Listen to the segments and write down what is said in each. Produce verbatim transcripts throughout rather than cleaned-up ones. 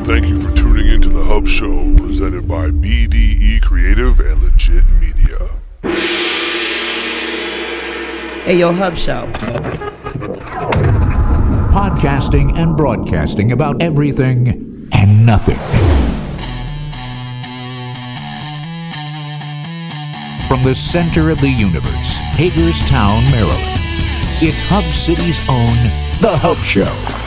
Thank you for tuning into the Hub Show, presented by B D E Creative and Legit Media. Hey, yo, Hub Show. Podcasting and broadcasting about everything and nothing. From the center of the universe, Hagerstown, Maryland, it's Hub City's own The Hub Show.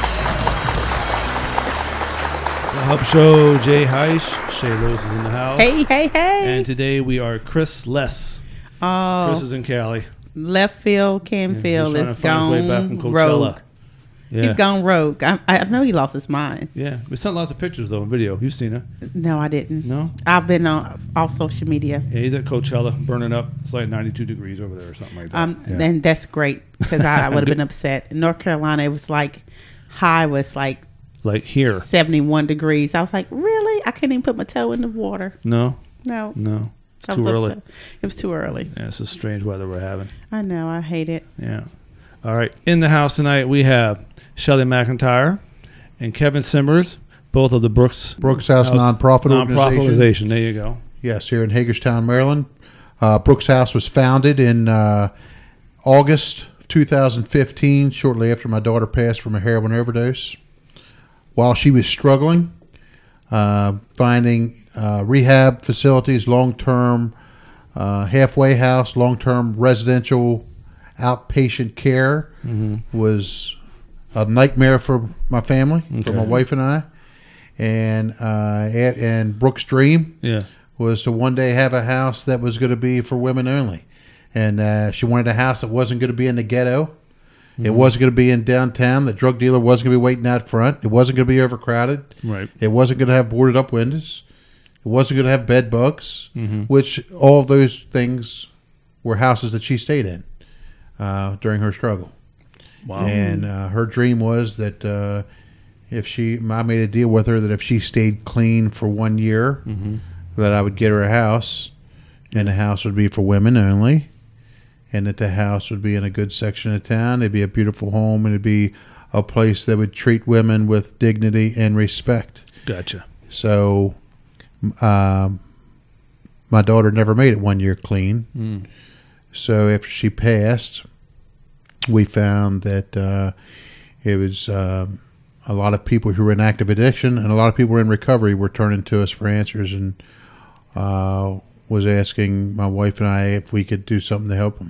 The Hub Show, Jay Heish, Shay Lewis is in the house. Hey, hey, hey. And today we are Chris Less. Oh, Chris is in Cali. left field, Canfield Yeah, he's trying is to find his way back from gone Coachella. rogue. Yeah. He's gone rogue. I, I know he lost his mind. Yeah. We sent lots of pictures, though, in video. You've seen it. No, I didn't. No? I've been on all social media. Yeah, he's at Coachella, burning up. It's like ninety-two degrees over there or something like that. Um, yeah. And that's great because I, I would have been upset. In North Carolina, it was like high was like like here. seventy-one degrees. I was like, really? I couldn't even put my toe in the water. No? No. No. It's I too was early. upset. It was too early. Yeah, it's a strange weather we're having. I know. I hate it. Yeah. All right. In the house tonight, we have Shelly McIntyre and Kevin Simmers, both of the Brooks Brooks House Nonprofit Nonprofit Organization. Organization. There you go. Yes, here in Hagerstown, Maryland. Uh, Brooks House was founded in uh, August of two thousand fifteen, shortly after my daughter passed from a heroin overdose. While she was struggling, uh, finding uh, rehab facilities, long-term uh, halfway house, long-term residential outpatient care Mm-hmm. was a nightmare for my family, for my Okay. wife and I. And uh, at, and Brooks' dream Yeah. was to one day have a house that was going to be for women only. And uh, she wanted a house that wasn't going to be in the ghetto. Mm-hmm. It wasn't going to be in downtown. The drug dealer wasn't going to be waiting out front. It wasn't going to be overcrowded. Right. It wasn't going to have boarded up windows. It wasn't going to have bed bugs, Mm-hmm. which all of those things were houses that she stayed in uh, during her struggle. Wow. And uh, her dream was that uh, if she, I made a deal with her that if she stayed clean for one year, Mm-hmm. that I would get her a house, and the house would be for women only, and that the house would be in a good section of town. It'd be a beautiful home, and it'd be a place that would treat women with dignity and respect. Gotcha. So, um, my daughter never made it one year clean. Mm. So after she passed, we found that uh, it was uh, a lot of people who were in active addiction and a lot of people who were in recovery were turning to us for answers, and uh, was asking my wife and I if we could do something to help them.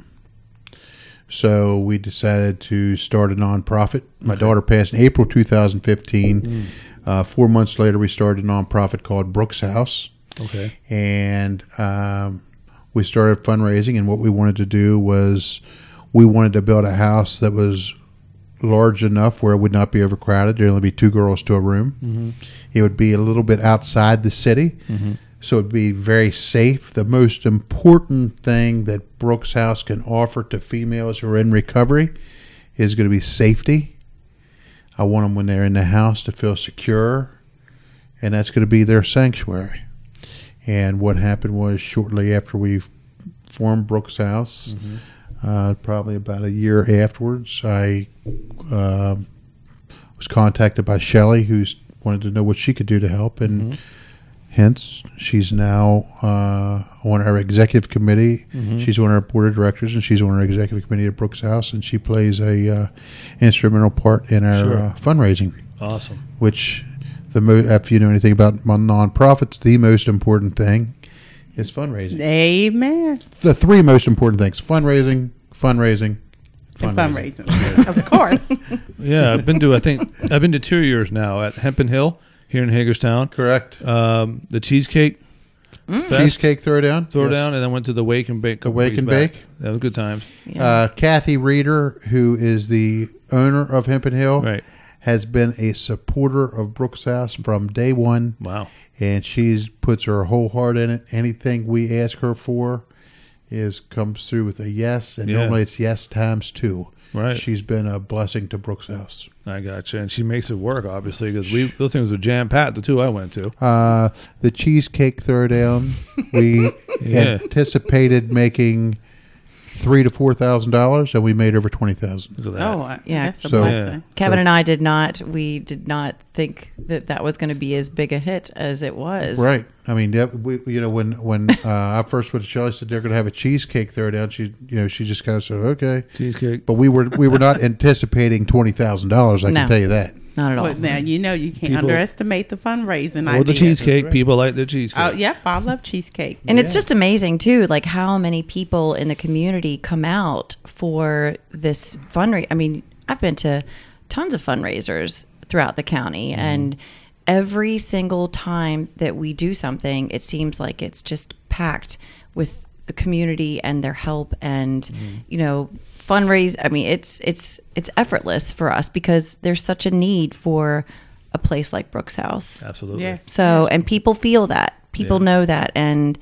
So we decided to start a nonprofit. My Okay. daughter passed in April two thousand fifteen. Mm. Uh, four months later, we started a nonprofit called Brooks House. Okay. And um, we started fundraising, and what we wanted to do was we wanted to build a house that was large enough where it would not be overcrowded. There'd only be two girls to a room. Mm-hmm. It would be a little bit outside the city, Mm-hmm. so it'd be very safe. The most important thing that Brooks House can offer to females who are in recovery is going to be safety. I want them, when they're in the house, to feel secure, and that's going to be their sanctuary. And what happened was, shortly after we formed Brooks House, Mm-hmm. uh, probably about a year afterwards, I uh, was contacted by Shelly, who wanted to know what she could do to help, and Mm-hmm. hence she's now uh, on our executive committee. Mm-hmm. She's on our board of directors, and she's on our executive committee at Brooks House, and she plays a uh, instrumental part in our Sure. uh, fundraising, Awesome. which the mo- if you know anything about nonprofits, the most important thing is fundraising. Amen. The three most important things: fundraising, fundraising, And fundraising. fundraising. Of course. Yeah, I've been to, I think, I've been to two years now at Hempen Hill here in Hagerstown. Correct. Um, the Cheesecake Fest, Cheesecake Throwdown. Throwdown, Yes. and then went to the Wake and Bake. a The couple Wake weeks and back. Bake. That was good times. Uh, Kathy Reeder, who is the owner of Hempen Hill, Right. has been a supporter of Brooks House from day one, Wow. and she's puts her whole heart in it. Anything we ask her for is comes through with a yes, and Yeah. normally it's yes times two. Right. She's been a blessing to Brooks House. I gotcha. And she makes it work, obviously, because we those things were jam-packed, the two I went to. Uh, the Cheesecake Throwdown, we Yeah. anticipated making three to four thousand dollars, and we made over twenty thousand. Look at that. Oh, uh, Yeah. that's a So- blessing. Kevin So- and I did not. We did not think that that was going to be as big a hit as it was. Right. I mean, that- we, you know, when when uh, I first went to Shelley, said they're going to have a cheesecake throw down. She, you know, she just kind of said, okay. Cheesecake. But we were we were not anticipating twenty thousand dollars. I No. can tell you that. Not at all. But now you know you can't People- underestimate the fundraising Or the idea. cheesecake. People like their cheesecake. Oh, yep, I love cheesecake. And it's just amazing too, like how many people in the community come out for this fundraiser. I mean, I've been to tons of fundraisers throughout the county, Mm-hmm. and every single time that we do something, it seems like it's just packed with the community and their help, and Mm-hmm. you know, fundraise. I mean, it's it's it's effortless for us because there's such a need for a place like Brooks House. Absolutely. Yes. So, and people feel that. People Yeah. know that. And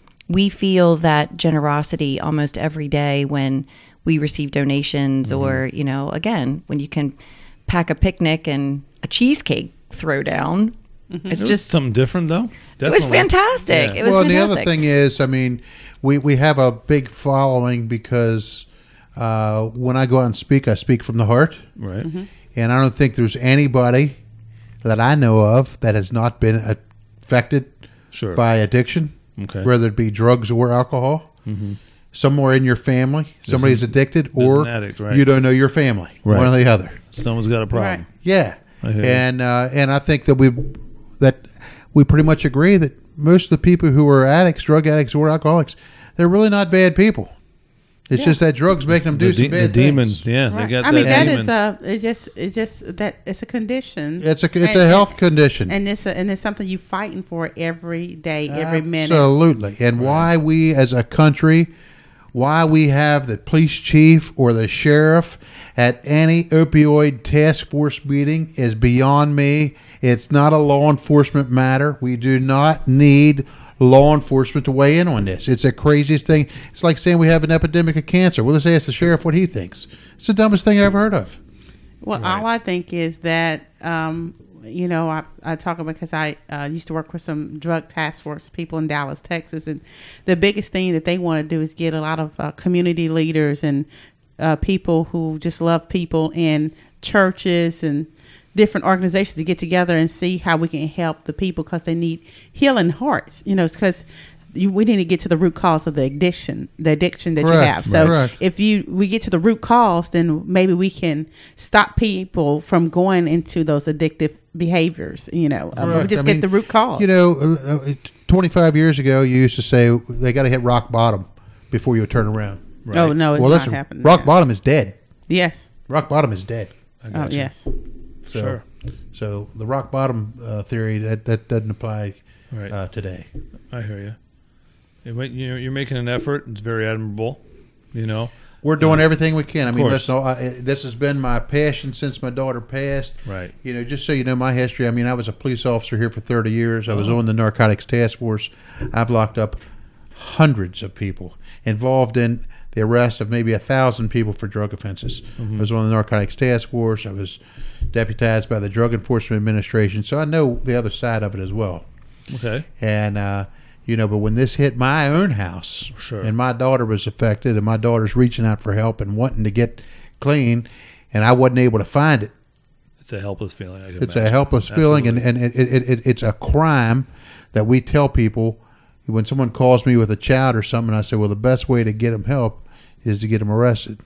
we feel that generosity almost every day when we receive donations or, you know, again, when you can pack a picnic and a cheesecake throwdown. It's It was just, something different, though. it was Definitely. fantastic. Yeah. It was well, and the fantastic. other thing is, I mean, we, we have a big following because uh, when I go out and speak, I speak from the heart. Right. And I don't think there's anybody that I know of that has not been affected Sure. by addiction, Okay. whether it be drugs or alcohol. Mm-hmm. Somewhere in your family, somebody's an- addicted, there's or an addict, right. you don't know your family, Right. one or the other. Someone's got a problem. Right. Yeah, I hear you. and uh, and I think that we that we pretty much agree that most of the people who are addicts, drug addicts, or alcoholics, they're really not bad people. It's just that drugs making them do The, some de- the bad demon. things. Yeah. Right. They got I mean, that that demon. is a. It's just. It's just that it's a condition. It's a it's And- a health condition. and it's a, and it's something you fighting for every day, every minute. Absolutely. And why we as a country, why we have the police chief or the sheriff at any opioid task force meeting is beyond me. It's not a law enforcement matter. We do not need law enforcement to weigh in on this. It's the craziest thing. It's like saying we have an epidemic of cancer. Well, let's ask the sheriff what he thinks. It's the dumbest thing I ever heard of. Well, all I think is that, um, you know, I, I talk about because I uh, used to work with some drug task force people in Dallas, Texas, and the biggest thing that they want to do is get a lot of uh, community leaders and uh, people who just love people in churches and different organizations to get together and see how we can help the people because they need healing hearts, you know, because you, we need to get to the root cause of the addiction, the addiction that you Correct, have. So correct. if you we get to the root cause, then maybe we can stop people from going into those addictive behaviors. You know, um, we Correct. just I get mean, the root cause. You know, uh, uh, twenty-five years ago, you used to say they got to hit rock bottom before you would turn around. Right. Oh no, it's well, not listen, happening. rock now. bottom is dead. Yes. Rock bottom is dead. I Oh got you. yes. So, Sure. So the rock bottom uh, theory that that doesn't apply Right. uh, today. I hear you. It might- you know, you're making an effort. It's very admirable. You know. We're doing everything we can. I mean, course. listen, I, this has been my passion since my daughter passed. Right. You know, just so you know my history. I mean, I was a police officer here for thirty years. I was Oh. on the narcotics task force. I've locked up hundreds of people involved in the arrest of maybe a thousand people for drug offenses. Mm-hmm. I was on the narcotics task force. I was deputized by the Drug Enforcement Administration, so I know the other side of it as well. Okay. And uh, you know, but when this hit my own house, Sure. and my daughter was affected, and my daughter's reaching out for help and wanting to get clean, and I wasn't able to find it. It's a helpless feeling. I can It's a imagine. helpless feeling, and, Absolutely. and it, it, it, it's a crime that we tell people when someone calls me with a child or something. I say, well, the best way to get them help is to get them arrested.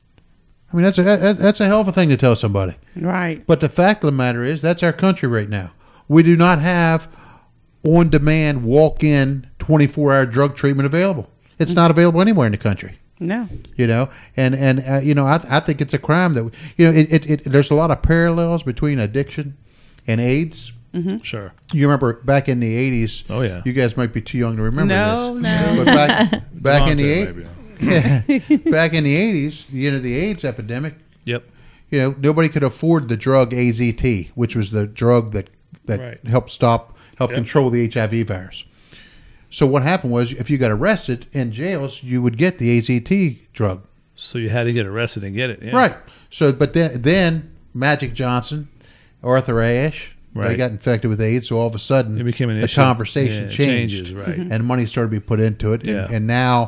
I mean, that's a that, that's a hell of a thing to tell somebody. Right. But the fact of the matter is, that's our country right now. We do not have on-demand, walk-in, twenty-four hour drug treatment available. It's not available anywhere in the country. No. You know, and and uh, you know, I, I think it's a crime that you know. It, it, it there's a lot of parallels between addiction and AIDS. Sure. You remember back in the eighties? Oh, yeah. You guys might be too young to remember No, this. no. But back back in the Dante, eight, maybe. yeah, back in the eighties, you know, the AIDS epidemic. Yep. You know, nobody could afford the drug A Z T, which was the drug that that Right. helped stop, help Yep. control the H I V virus. So what happened was, if you got arrested in jails, you would get the A Z T drug. So you had to get arrested and get it. Yeah. Right. So, but then, then Magic Johnson, Arthur Ashe, they Right. got infected with AIDS. So all of a sudden, It became an the issue. conversation Yeah, it changed, changes, right. Mhm. and money started to be put into it. Yeah. And, and now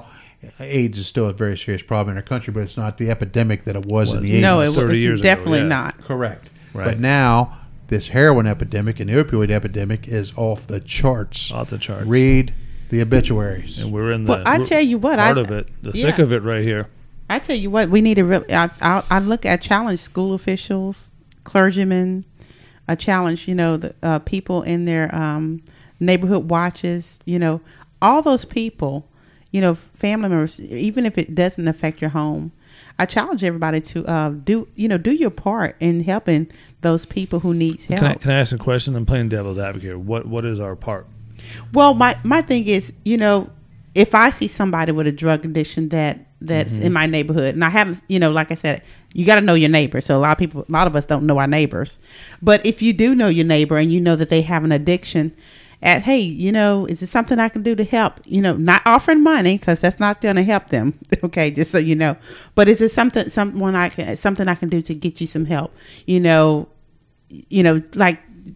AIDS is still a very serious problem in our country, but it's not the epidemic that it was, in the No, it eighties. was thirty years ago, definitely yeah. not. Correct. Right. But now this heroin epidemic and the opioid epidemic is off the charts. Off the charts. Read the obituaries. And we're in the Well, I we're tell you what, part I- of it, the yeah. thick of it right here. I tell you what, we need to really. I, I, I look at challenge school officials, clergymen. I challenge, you know, the uh, people in their um, neighborhood watches. You know, all those people. You know, family members. Even if it doesn't affect your home, I challenge everybody to uh, do. You know, do your part in helping those people who needs help. Can I, can I ask a question? I'm playing devil's advocate. What What is our part? Well, my my thing is, you know, if I see somebody with a drug addiction that that's Mm-hmm. in my neighborhood, and I haven't, you know, like I said, you got to know your neighbor. So a lot of people, a lot of us don't know our neighbors. But if you do know your neighbor and you know that they have an addiction, at hey, you know, is there something I can do to help? You know, not offering money because that's not going to help them. Okay, just so you know. But is there something, someone I can, something I can do to get you some help? You know, you know, like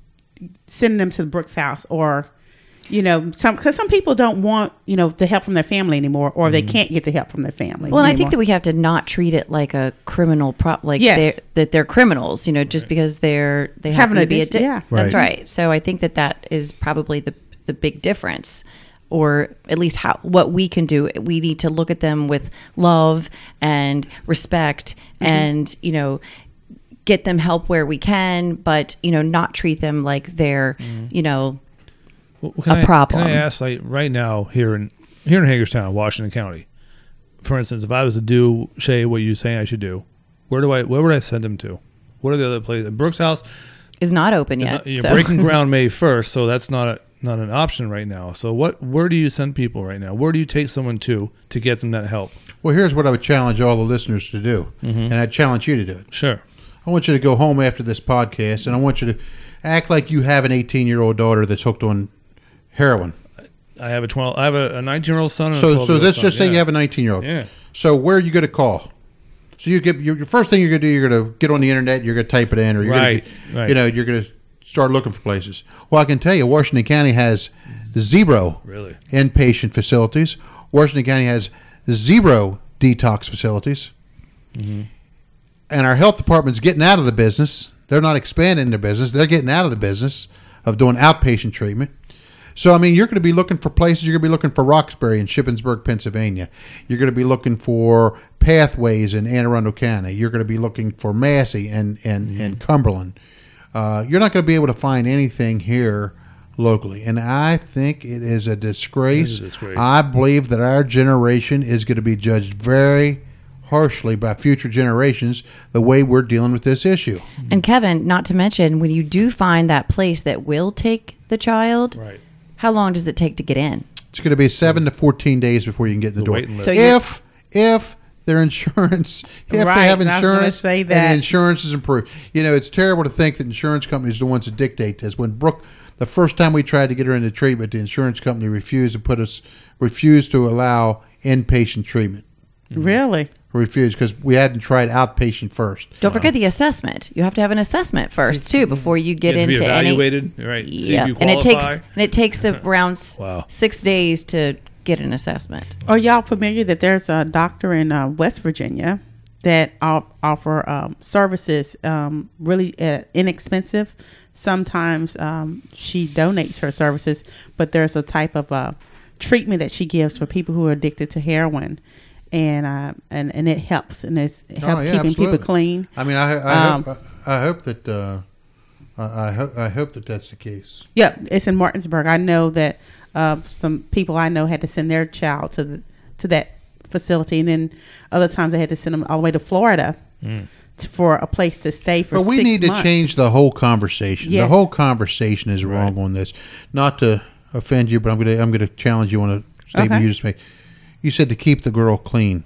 sending them to the Brooks house or. You know, some because some people don't want, you know, the help from their family anymore, or they can't get the help from their family. Well, and I think anymore. that we have to not treat it like a criminal prop, like Yes. they're, that they're criminals, you know, just because they're they Have happen an to be addiction, addicted. yeah. That's Right. right. So I think that that is probably the the big difference, or at least how what we can do. We need to look at them with love and respect, Mm-hmm. and you know, get them help where we can, but you know, not treat them like they're you know. Well, can a I, problem. Can I ask, like, right now here in here in Hagerstown, Washington County, for instance, if I was to do, Shay, what you're saying I should do, where do I where would I send them to? What are the other places? Brooks House, Is not open yet. you're so. breaking ground May first, so that's not a, not an option right now. So what? Where do you send people right now? Where do you take someone to to get them that help? Well, here's what I would challenge all the listeners to do, and I challenge you to do it. Sure. I want you to go home after this podcast, and I want you to act like you have an eighteen-year-old daughter that's hooked on heroin. I have a twelve. I have a nineteen-year-old son. And a So, so twelve-year-old let's son. just say Yeah. you have a nineteen-year-old. Yeah. So, where are you going to call? So, you get your, your first thing you're going to do. You're going to get on the internet. You're going to type it in, or you're Right, going to, right. you know, you're going to start looking for places. Well, I can tell you, Washington County has zero Really? inpatient facilities. Washington County has zero detox facilities, Mm-hmm. and our health department's getting out of the business. They're not expanding their business. They're getting out of the business of doing outpatient treatment. So, I mean, you're going to be looking for places. You're going to be looking for Roxbury in Shippensburg, Pennsylvania. You're going to be looking for Pathways in Anne Arundel County. You're going to be looking for Massey and, and, Mm-hmm. and Cumberland. Uh, you're not going to be able to find anything here locally. And I think it is a disgrace. It is a disgrace. I believe that our generation is going to be judged very harshly by future generations the way we're dealing with this issue. And Kevin, not to mention, when you do find that place that will take the child, Right. how long does it take to get in? It's going to be seven to fourteen days before you can get in the, The door. waiting list. So you're- if if their insurance, if Right, they have and I was gonna insurance, say and that. the insurance is improved. You know, it's terrible to think that insurance companies are the ones that dictate this. When Brooke, the first time we tried to get her into treatment, the insurance company refused to put us, refused to allow inpatient treatment. Really? Refused because we hadn't tried outpatient first. Don't forget the assessment. You have to have an assessment first too before you get You have to be into any. evaluated, right? See if Yeah, you and it takes qualify. and it takes around s- Wow. six days to get an assessment. Are y'all familiar that there's a doctor in uh, West Virginia that off- offer um, services um, really uh, inexpensive? Sometimes um, she donates her services, but there's a type of uh, treatment that she gives for people who are addicted to heroin, and uh, and and it helps and it's it helps Oh, yeah, keeping absolutely. people clean. I mean, I, I, Um, hope, I, I hope that uh, I, I hope I hope that that's the case. Yeah, it's in Martinsburg. I know that uh, some people I know had to send their child to the to that facility, and then other times they had to send them all the way to Florida to, for a place to stay for. But we six need to months. change the whole conversation. The Yes. whole conversation is wrong Right. on this. Not to offend you, but I'm going to I'm going to challenge you on a statement Okay. you just made. You said to keep the girl clean.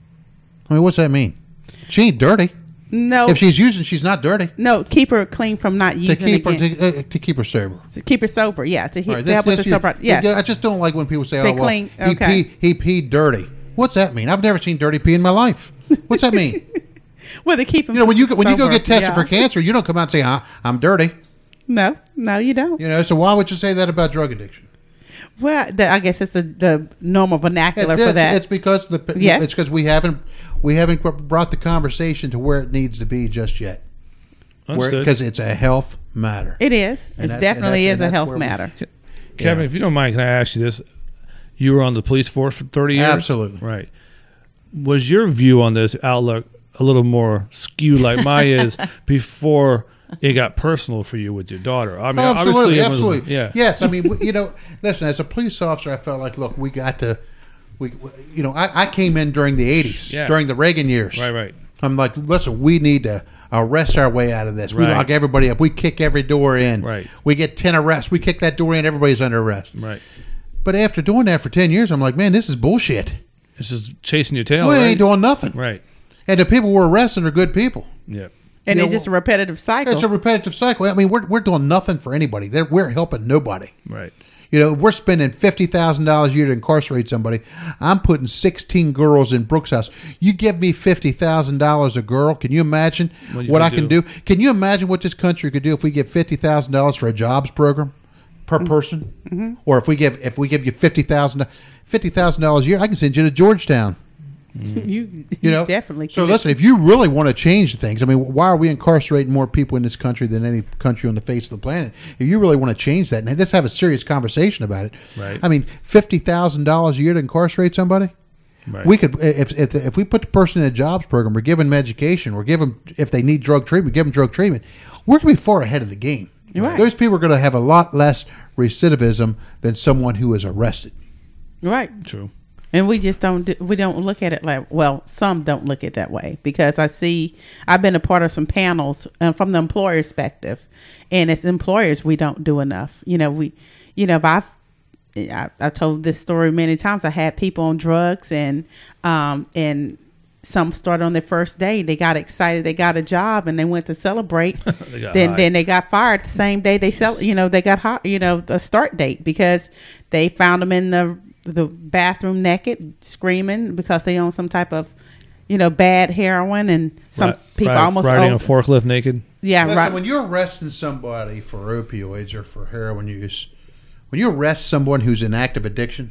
I mean, what's that mean? She ain't dirty. No, If she's using, she's not dirty. no, keep her clean from not To using keep her again. to, uh, to keep her sober. To keep her sober. Yeah, to, he, All right, to help with that's- the that's sober. you- Yeah, I just don't like when people say, Say "Oh, well, clean, he okay. pee he peed dirty." What's that mean? I've never seen dirty pee in my life. What's that mean? well, to keep him. You know, when you go- when you go sober, get tested yeah. for cancer, you don't come out and say, "Huh, I'm dirty." No, no, you don't. You know, so why would you say that about drug addiction? Well, the, I guess it's the, the normal vernacular It- for it- that. It's because the Yes. it's because we haven't we haven't brought the conversation to where it needs to be just yet. Understood. Because it's a health matter. It is. And It that- definitely and is that's- a and that's health where we- matter. Kevin, Yeah. if you don't mind, can I ask you this? You were on the police force for thirty years? Absolutely. Right. Was your view on this outlook a little more skewed like mine is before it got personal for you with your daughter? I mean, Oh, absolutely, obviously, it was- absolutely. yeah. Yes, I mean, w- you know, listen. As a police officer, I felt like, look, we got to, we, you know, I, I came in during the eighties, Yeah. during the Reagan years. Right, right. I'm like, listen, we need to arrest our way out of this. We Right. lock everybody up. We kick every door in. Right. We get ten arrests. We kick that door in. Everybody's under arrest. Right. But after doing that for ten years, I'm like, man, this is bullshit. It's just chasing your tail. we right? ain't doing nothing. Right. And the people we're arresting are good people. Yeah. And You it's know, just a repetitive cycle. It's a repetitive cycle. I mean, we're we're doing nothing for anybody. They're, we're helping nobody. Right. You know, we're spending fifty thousand dollars a year to incarcerate somebody. I'm putting sixteen girls in Brooks House. You give me fifty thousand dollars a girl. Can you imagine What you what I could can do. do? Can you imagine what this country could do if we give fifty thousand dollars for a jobs program per person? Mm-hmm. Or if we give if we give you fifty thousand dollars fifty thousand dollars a year, I can send you to Georgetown. you, You know, definitely. So can. listen, if you really want to change things, I mean, why are we incarcerating more people in this country than any country on the face of the planet? If you really want to change that, and let's have a serious conversation about it. Right. I mean, fifty thousand dollars a year to incarcerate somebody. Right. We could, if, if if we put the person in a jobs program, we're giving them education, we're giving them, if they need drug treatment, give them drug treatment. We're going to be far ahead of the game. Right. Those people are going to have a lot less recidivism than someone who is arrested. Right. True. And we just don't do, we don't look at it like, well, some don't look at it that way, because I see I've been a part of some panels um, from the employer perspective, and as employers we don't do enough. You know, we, you know, if I've I, I've told this story many times. I had people on drugs, and um and some started on their first day. They got excited, they got a job, and they went to celebrate. They got then high. then they got fired the same day they sell. You know, they got hot. You know, the start date, because they found them in the the bathroom naked, screaming because they own some type of, you know, bad heroin, and some Ri- people ri- almost riding own- a forklift naked. yeah, Listen, right. when you're arresting somebody for opioids or for heroin use, when you arrest someone who's in active addiction,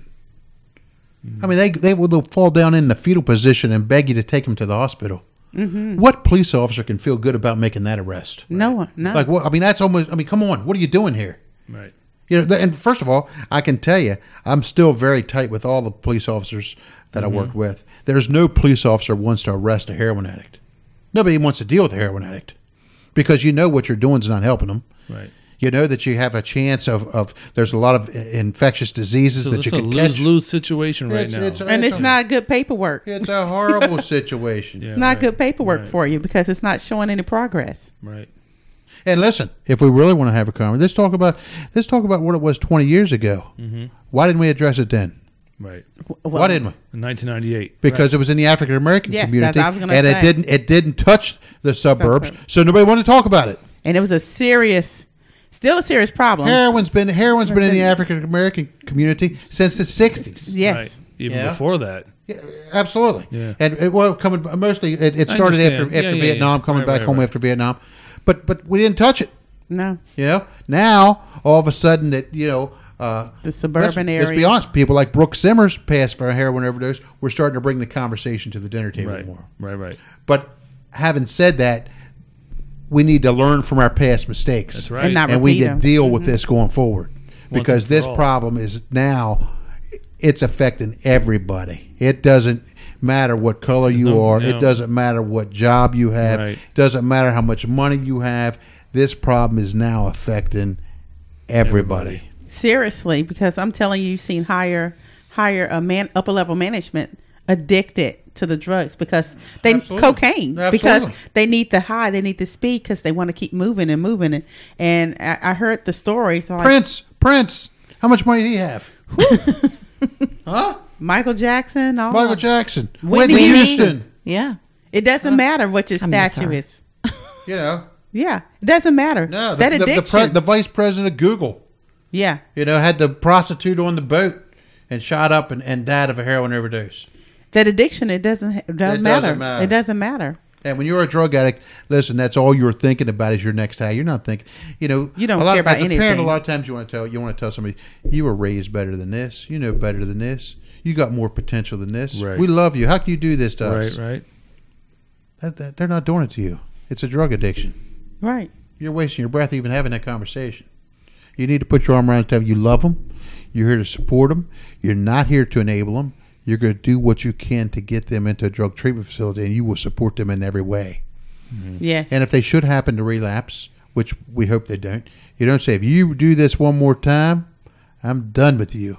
I mean, they they will they'll fall down in the fetal position and beg you to take them to the hospital. Mm-hmm. What police officer can feel good about making that arrest? No one, no. Like, what? I mean, that's almost. I mean, come on, what are you doing here? Right. You know, th- and first of all, I can tell you, I'm still very tight with all the police officers that I work with. There's no police officer wants to arrest a heroin addict. Nobody wants to deal with a heroin addict, because you know what you're doing is not helping them. Right. You know that you have a chance of, of there's a lot of i- infectious diseases So that it's you a can lose catch. lose situation right It's- now. it's- and it's a- not good paperwork. It's a horrible situation. Yeah. It's not right, good paperwork right. for you, because it's not showing any progress. right. And listen, if we really want to have a conversation, let's talk about let's talk about what it was twenty years ago. Mm-hmm. Why didn't we address it then? Right. Well, Why didn't we? In nineteen ninety-eight. Because it was in the African American Yes, community, that's what I was gonna and it say. didn't it didn't touch the suburbs, Suburbs. so nobody wanted to talk about it. And it was a serious, still a serious problem. Heroin's been heroin's been in the African American community since the sixties. Yes. Right. Even Yeah. before that. Yeah, absolutely. Yeah. And it, well, coming mostly, it, it I started after understand. after Yeah, yeah, Vietnam, yeah. coming Right, back right, home right. after Vietnam, but but we didn't touch it. No. You know, now all of a sudden that you know. Uh, The suburban let's, area. Let's be honest. People like Brooke Simmers passed for a heroin overdose. We're starting to bring the conversation to the dinner table Right. more. Right. Right. But having said that, we need to learn from our past mistakes. That's right. And not And we repeat need to them. deal with this going forward, Once because and for this all. problem is now it's affecting everybody. It doesn't matter what color you no- are. no. It doesn't matter what job you have. Right. It doesn't matter how much money you have. This problem is now affecting everybody. Everybody. Seriously, because I'm telling you, you've seen higher, higher uh, man, upper level management addicted to the drugs, because they Absolutely. cocaine because Absolutely. they need the high, they need the speed, because they want to keep moving and moving. And and I, I heard the story. So like, Prince, Prince, how much money did he have? huh? Michael Jackson, all Michael of- Jackson, Whitney Whitney Houston. Houston. Yeah. It doesn't matter what your I miss statue her. is. You know, Yeah, it doesn't matter. no, the, that the, the, addiction. pre- the vice president of Google. yeah, You know, had the prostitute on the boat and shot up and, and died of a heroin overdose. that addiction. It doesn't. It doesn't, It doesn't matter. matter. It doesn't matter. And when you're a drug addict, listen, that's all you're thinking about is your next high. You're not thinking, you know, You don't a lot care of, about as a parent, anything. a lot of times you want to tell you want to tell somebody you were raised better than this. You know better than this. You got more potential than this. Right. We love you. How can you do this to Right, us? right. That, that, they're not doing it to you. It's a drug addiction. Right. You're wasting your breath even having that conversation. You need to put your arm around and tell them you love them. You're here to support them. You're not here to enable them. You're going to do what you can to get them into a drug treatment facility, and you will support them in every way. Yes. And if they should happen to relapse, which we hope they don't, you don't say, if you do this one more time, I'm done with you.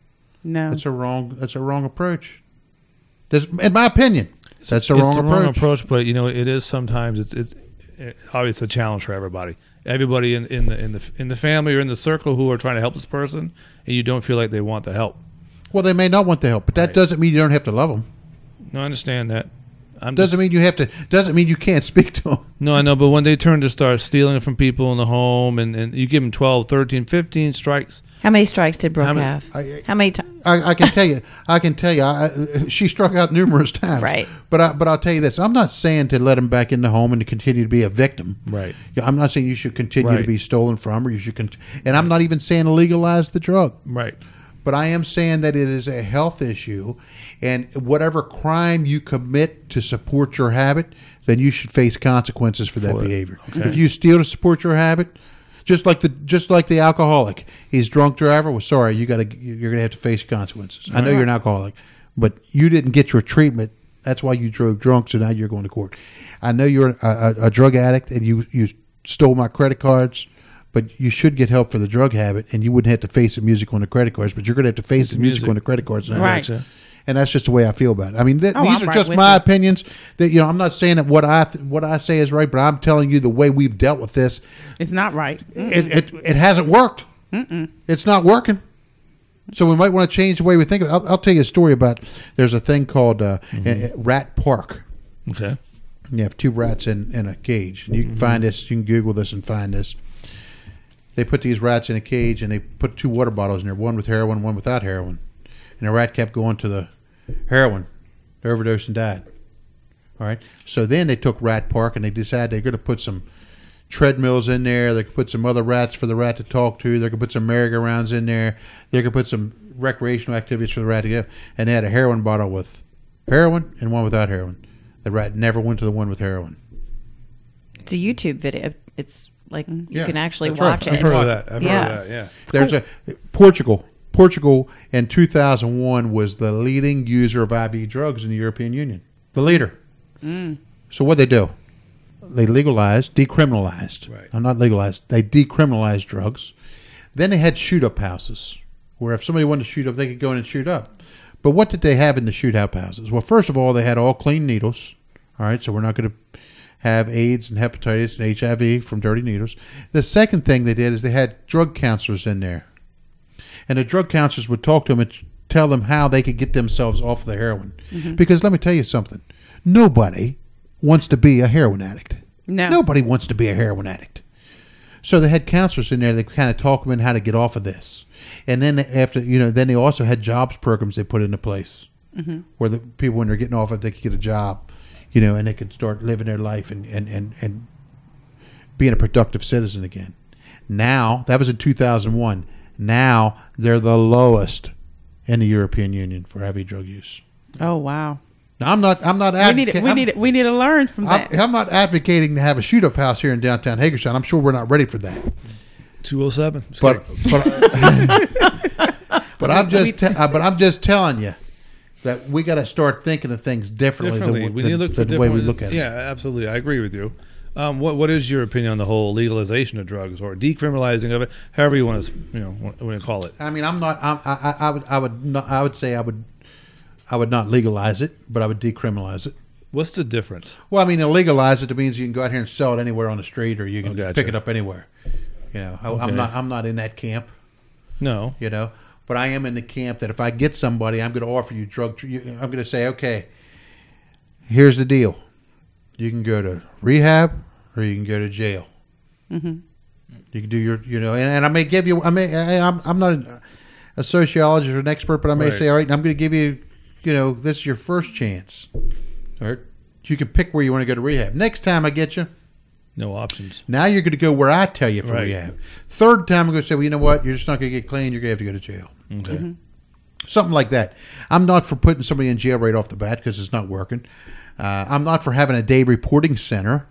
no. That's a wrong. That's a wrong approach. That's, in my opinion, that's the it's wrong the approach. wrong approach, but you know, it is sometimes it's it's it, obviously a challenge for everybody. Everybody in, in the in the in the family or in the circle who are trying to help this person, and you don't feel like they want the help. Well, they may not want the help, but that Right. doesn't mean you don't have to love them. No, I understand that. I'm Doesn't just, mean you have to. Doesn't mean you can't speak to them. No, I know, but when they turn to start stealing from people in the home, and, and you give them twelve, thirteen, fifteen strikes. How many strikes did Brooke How many- have? I- How many times? I, I can tell you. I can tell you. I, she struck out numerous times. Right. But I, but I'll tell you this. I'm not saying to let him back in the home and to continue to be a victim. Right. Yeah, I'm not saying you should continue to Right. be stolen from, or you should. Cont- and I'm not even saying to legalize the drug. Right. But I am saying that it is a health issue, and whatever crime you commit to support your habit, then you should face consequences for that For it. behavior. Okay. If you steal to support your habit, just like the just like the alcoholic, he's drunk driver. Well, sorry, you got to you're going to have to face consequences. I know you're an alcoholic, but you didn't get your treatment. That's why you drove drunk. So now you're going to court. I know you're a, a, a drug addict, and you you stole my credit cards. But you should get help for the drug habit, and you wouldn't have to face the music on the credit cards. But you're going to have to face the music, music. on the credit cards now. Right. Gotcha. And that's just the way I feel about it. I mean, th- Oh, these I'm are right just with my you. opinions. That you know, I'm not saying that what I th- what I say is right, but I'm telling you the way we've dealt with this. It's not right. It it, it hasn't worked. Mm-mm. It's not working. So we might want to change the way we think of it. I'll, I'll tell you a story about. There's a thing called uh, a- a Rat Park. Okay. You have two rats in, in a cage. And you can find this. You can Google this and find this. They put these rats in a cage, and they put two water bottles in there, one with heroin, one without heroin. And the rat kept going to the heroin, overdosed and died. All right. So then they took Rat Park, and they decided they're going to put some treadmills in there. They could put some other rats for the rat to talk to. They could put some merry-go-rounds in there. They could put some recreational activities for the rat to go. And they had a heroin bottle with heroin and one without heroin. The rat never went to the one with heroin. It's a YouTube video. It's like you Yeah, can actually that's right. watch I've it. I've heard of that. I've Yeah. heard of that. Yeah. There's a Portugal. Portugal in two thousand one was the leading user of I V drugs in the European Union. The leader. So what they do? They legalized, decriminalized. Right. I'm not legalized. They decriminalized drugs. Then they had shoot up houses where if somebody wanted to shoot up, they could go in and shoot up. But what did they have in the shoot up houses? Well, first of all, they had all clean needles. All right, so we're not going to have AIDS and hepatitis and H I V from dirty needles. The second thing they did is they had drug counselors in there. And the drug counselors would talk to them and tell them how they could get themselves off the heroin. Because let me tell you something. Nobody wants to be a heroin addict. No. Nobody wants to be a heroin addict. So they had counselors in there that kind of talk them in how to get off of this. And then after, you know, then they also had jobs programs they put into place where the people, when they're getting off it, they could get a job, you know, and they could start living their life and, and, and, and being a productive citizen again. Now, that was in two thousand one. Now they're the lowest in the European Union for heavy drug use. Oh wow. Now I'm not. I'm not. We need. advoca- We I'm- need. We need to learn from that. I'm, I'm not advocating to have a shoot up house here in downtown Hagerstown. I'm sure we're not ready for that. two oh seven. But but, but I'm just te- uh, but I'm just telling you that we got to start thinking of things differently. differently. Than, we than, need to look for than the way different. we look at yeah, it. absolutely. I agree with you. Um, what What is your opinion on the whole legalization of drugs or decriminalizing of it? However you want to, you know, want to call it. I mean, I'm not. I'm, I, I I would. I would. Not, I would say I would. I would not legalize it, but I would decriminalize it. What's the difference? Well, I mean, to legalize it, it means you can go out here and sell it anywhere on the street, or you can Oh, gotcha. pick it up anywhere. You know, I, Okay. I'm not. I'm not in that camp. No. You know, but I am in the camp that if I get somebody, I'm going to offer you drug. tr- you- I'm going to say, okay, here's the deal: you can go to rehab, or you can go to jail. Mhm. You can do your, you know, and, and I may give you. I may. I, I'm. I'm not a, a sociologist or an expert, but I may Right. say, all right, I'm going to give you. You know, this is your first chance. All right, You can pick where you want to go to rehab. Next time I get you, No options. now you're going to go where I tell you for Right. rehab. Third time I'm going to say, well, you know what? You're just not going to get clean. You're going to have to go to jail. Okay. Mm-hmm. Something like that. I'm not for putting somebody in jail right off the bat because it's not working. Uh, I'm not for having a day reporting center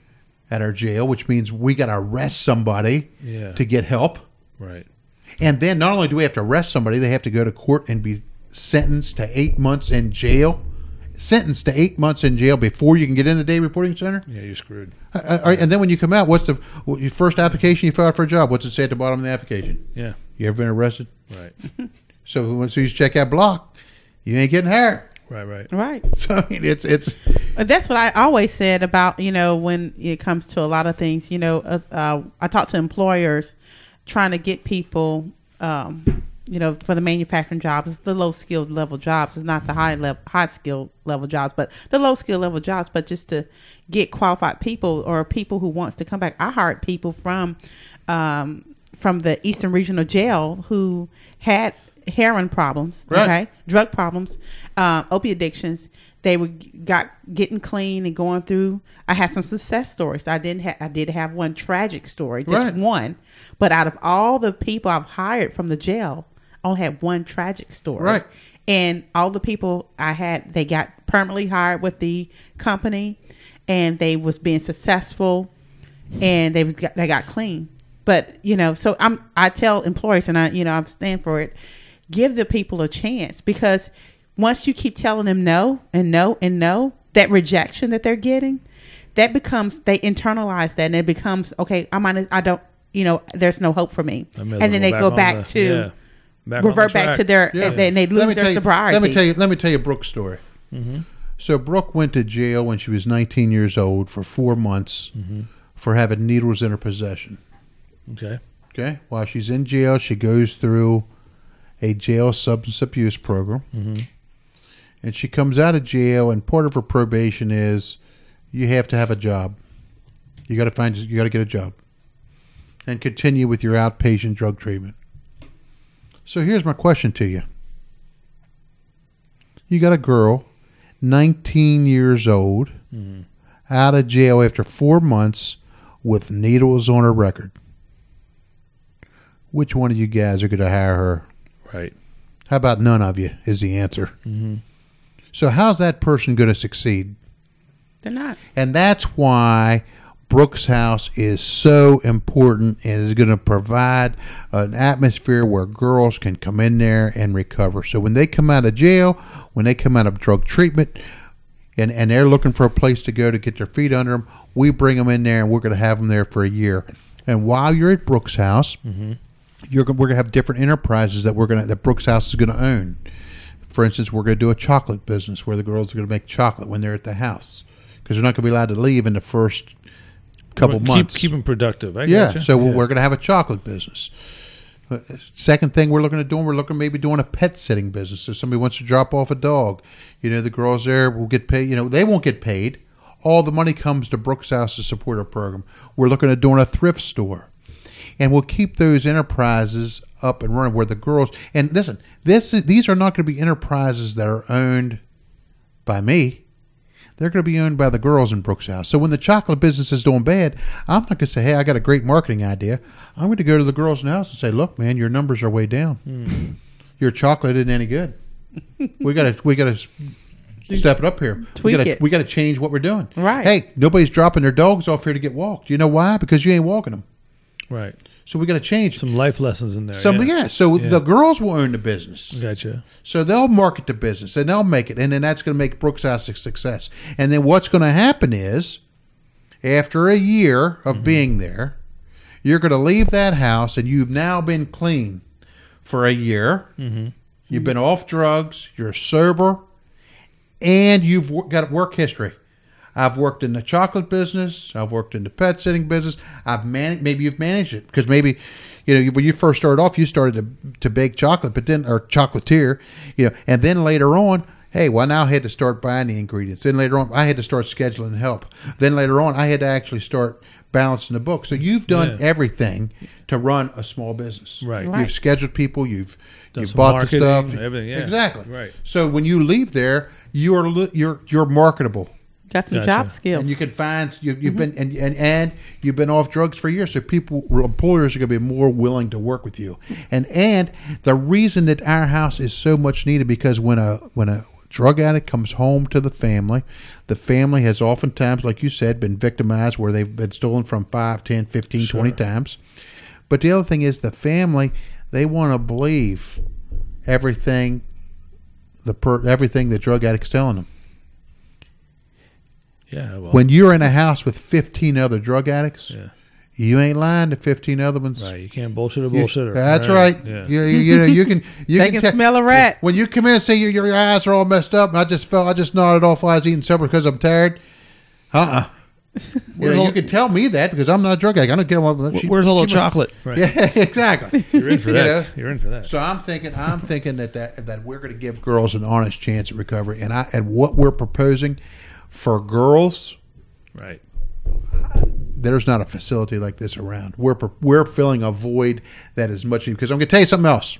at our jail, which means we got to arrest somebody Yeah. to get help. Right. And then not only do we have to arrest somebody, they have to go to court and be sentenced to eight months in jail. Sentenced to eight months in jail before you can get in the day reporting center. Yeah, you're screwed. Uh, uh, and then when you come out, what's the what, your first application you filed for a job? What's it say at the bottom of the application? Yeah. You ever been arrested? Right. So once you check that block, you ain't getting hired. Right. Right. Right. So I mean, it's it's But that's what I always said about, you know, when it comes to a lot of things, you know, uh, uh, I talk to employers trying to get people, um, you know, for the manufacturing jobs. It's the low skilled level jobs. It's not the high level, high skilled level jobs, but the low skilled level jobs. But just to get qualified people or people who wants to come back. I hired people from, um, from the Eastern Regional Jail who had heroin problems, Right. okay, drug problems, uh, opiate addictions. They were got getting clean and going through. I had some success stories. I didn't. Ha- I did have one tragic story, just Right. one. But out of all the people I've hired from the jail, I only had one tragic story. Right. And all the people I had, they got permanently hired with the company, and they was being successful, and they was got, they got clean. But you know, so I'm I tell employers, and I you know I stand for it. Give the people a chance, because once you keep telling them no and no and no, that rejection that they're getting, that becomes, they internalize that, and it becomes, okay, I might, I don't, you know, there's no hope for me, I may as and then well they go on back the- to yeah. Back on revert the back track. to their, Yeah. and then they Let me lose tell their you- sobriety. Let me tell you. Let me tell you Brooke's story. Mm-hmm. So Brooke went to jail when she was nineteen years old for four months Mm-hmm. for having needles in her possession. Okay. Okay. While she's in jail, she goes through a jail substance abuse program, Mm-hmm. and she comes out of jail. And part of her probation is you have to have a job. You got to find. You got to get a job, and continue with your outpatient drug treatment. So here's my question to you. You got a girl, nineteen years old, Mm-hmm. out of jail after four months with needles on her record. Which one of you guys are going to hire her? Right. How about none of you is the answer. Mm-hmm. So how's that person going to succeed? They're not. And that's why Brooks House is so important and is going to provide an atmosphere where girls can come in there and recover. So when they come out of jail, when they come out of drug treatment, and, and they're looking for a place to go to get their feet under them, we bring them in there, and we're going to have them there for a year. And while you're at Brooks House, Mm-hmm. you're we're going to have different enterprises that we're going to, that Brooks House is going to own. For instance, we're going to do a chocolate business where the girls are going to make chocolate when they're at the house, because they're not going to be allowed to leave in the first couple keep, months. Keep them productive. I yeah, gotcha. so yeah. we're going to have a chocolate business. Uh, Second thing we're looking at doing, we're looking maybe doing a pet sitting business. So somebody wants to drop off a dog, you know, the girls there will get paid. You know, they won't get paid. All the money comes to Brooks House to support our program. We're looking at doing a thrift store. And we'll keep those enterprises up and running where the girls, and listen, this these are not going to be enterprises that are owned by me. They're going to be owned by the girls in Brooks House. So when the chocolate business is doing bad, I'm not going to say, hey, I got a great marketing idea. I'm going to go to the girls in the house and say, look, man, your numbers are way down. Mm. Your chocolate isn't any good. we got to we got to step it up here. we Tweak got to it. we got to change what we're doing. Right. Hey, nobody's dropping their dogs off here to get walked. You know why? Because you ain't walking them. Right. So we got to change. Some life lessons in there. Some, yeah. yeah. So Yeah. the girls will own the business. Gotcha. So they'll market the business and they'll make it, and then that's going to make Brooks House a success. And then what's going to happen is, after a year of Mm-hmm. being there, you're going to leave that house, and you've now been clean for a year. Mm-hmm. You've been off drugs. You're sober, and you've wo- got work history. I've worked in the chocolate business. I've worked in the pet sitting business. I've managed. Maybe you've managed it because maybe, you know, when you first started off, you started to to bake chocolate, but then or chocolatier, you know, and then later on, hey, well now I had to start buying the ingredients. Then later on, I had to start scheduling help. Then later on, I had to actually start balancing the book. So you've done Yeah. everything to run a small business. Right. Right. You've scheduled people. You've Done you've some bought the marketing, stuff. everything, yeah. Exactly. Right. So when you leave there, you're li- you're you're marketable. Got some Gotcha. job skills. And you can find you, you've been and, and and you've been off drugs for years, so people employers are going to be more willing to work with you. And and the reason that our house is so much needed because when a when a drug addict comes home to the family, the family has oftentimes, like you said, been victimized where they've been stolen from five, ten, fifteen, Sure. twenty times. But the other thing is the family, they want to believe everything the per, everything the drug addict's telling them. Yeah. Well. When you're in a house with fifteen other drug addicts, yeah. you ain't lying to fifteen other ones. Right. You can't bullshit a You- bullshitter. that's right. Yeah. You, you, you know, you can you They can, can te- smell a rat. When you come in and say your, your eyes are all messed up, and I just felt I just nodded off while I was eating supper because I'm tired. Uh uh You, know, all- you can tell me that because I'm not a drug addict. I don't get what. she- Where's all the she- chocolate? Right. Yeah, exactly. You're in for You that. know? You're in for that. So I'm thinking, I'm thinking that, that that we're going to give girls an honest chance at recovery, and I and what we're proposing for girls, Right. there's not a facility like this around. We're we're filling a void that is much because I'm going to tell you something else.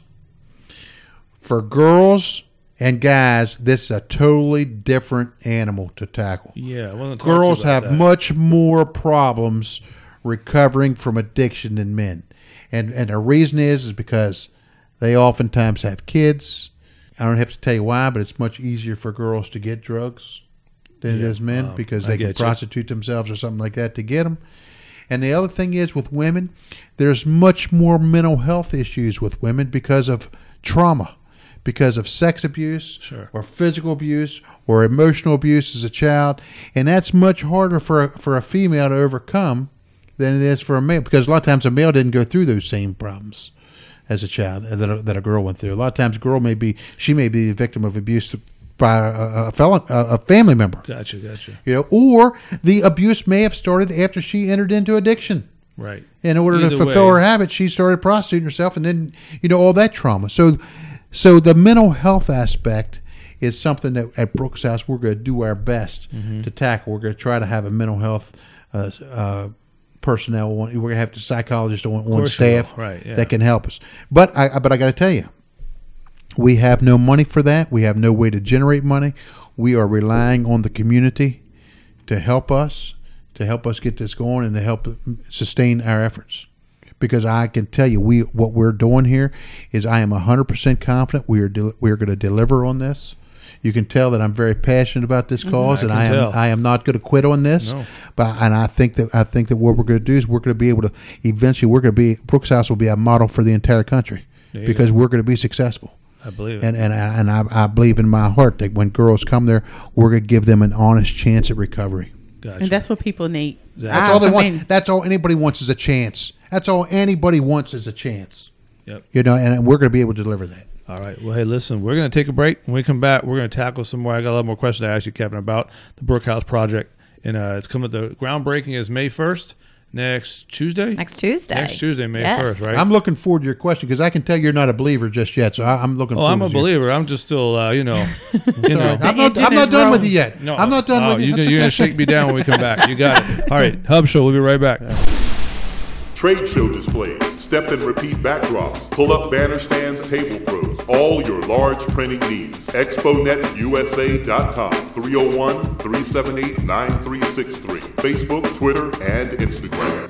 For girls and guys, this is a totally different animal to tackle. Yeah. I wasn't talking Girls about have that. much more problems recovering from addiction than men. And and the reason is is because they oftentimes have kids. I don't have to tell you why, but it's much easier for girls to get drugs than it Yeah. is men Wow. because I they can get you. prostitute themselves or something like that to get them. And the other thing is with women, there's much more mental health issues with women because of trauma, because of sex abuse Sure. or physical abuse or emotional abuse as a child. And that's much harder for a, for a female to overcome than it is for a male because a lot of times a male didn't go through those same problems as a child that a, that a girl went through. A lot of times a girl may be, she may be the victim of abuse by a, a, felon, a, a family member. Gotcha. Gotcha. You know, or the abuse may have started after she entered into addiction. Right. In order Either to fulfill way. her habit, she started prostituting herself, and then you know all that trauma. So, so the mental health aspect is something that at Brooks House we're going to do our best Mm-hmm. to tackle. We're going to try to have a mental health uh, uh, personnel. We're going to have the psychologist on, on course you staff will. Right, yeah. that can help us. But I, but I got to tell you, we have no money for that. We have no way to generate money. We are relying on the community to help us, to help us get this going and to help sustain our efforts. Because I can tell you, we what we're doing here is I am one hundred percent confident we are de- we are going to deliver on this. You can tell that I'm very passionate about this cause, I and can I am tell. I am not going to quit on this. No. But and I think that I think that what we're going to do is we're going to be able to eventually we're going to be Brooks House will be a model for the entire country There you because we're going to be successful. I believe it. And and I- and I, I believe in my heart that when girls come there, we're going to give them an honest chance at recovery. Gotcha. And that's what people need. That's I- all they I want. mean, That's all anybody wants is a chance. That's all anybody wants is a chance. Yep. You know, and we're going to be able to deliver that. All right. Well, hey, listen, we're going to take a break. When we come back, we're going to tackle some more. I got a lot more questions to ask you, Kevin, about the Brook House project. And uh, it's coming. The groundbreaking is May first, next Tuesday. Next Tuesday. Next Tuesday, May Yes. first, right? I'm looking forward to your question because I can tell you're not a believer just yet. So I, I'm looking. oh, forward I'm a to your- believer. I'm just still, uh, you know, you know. I'm not. engine I'm not is done with rolling. you yet. No, I'm not done no, with you. You That's can, you're okay. going to shake me down when we come back. You got it. All right. Hub Show. We'll be right back. Trade show displays, step and repeat backdrops, pull-up banner stands, table throws, all your large printing needs. expo net u s a dot com, three oh one, three seven eight, nine three six three. Facebook, Twitter, and Instagram.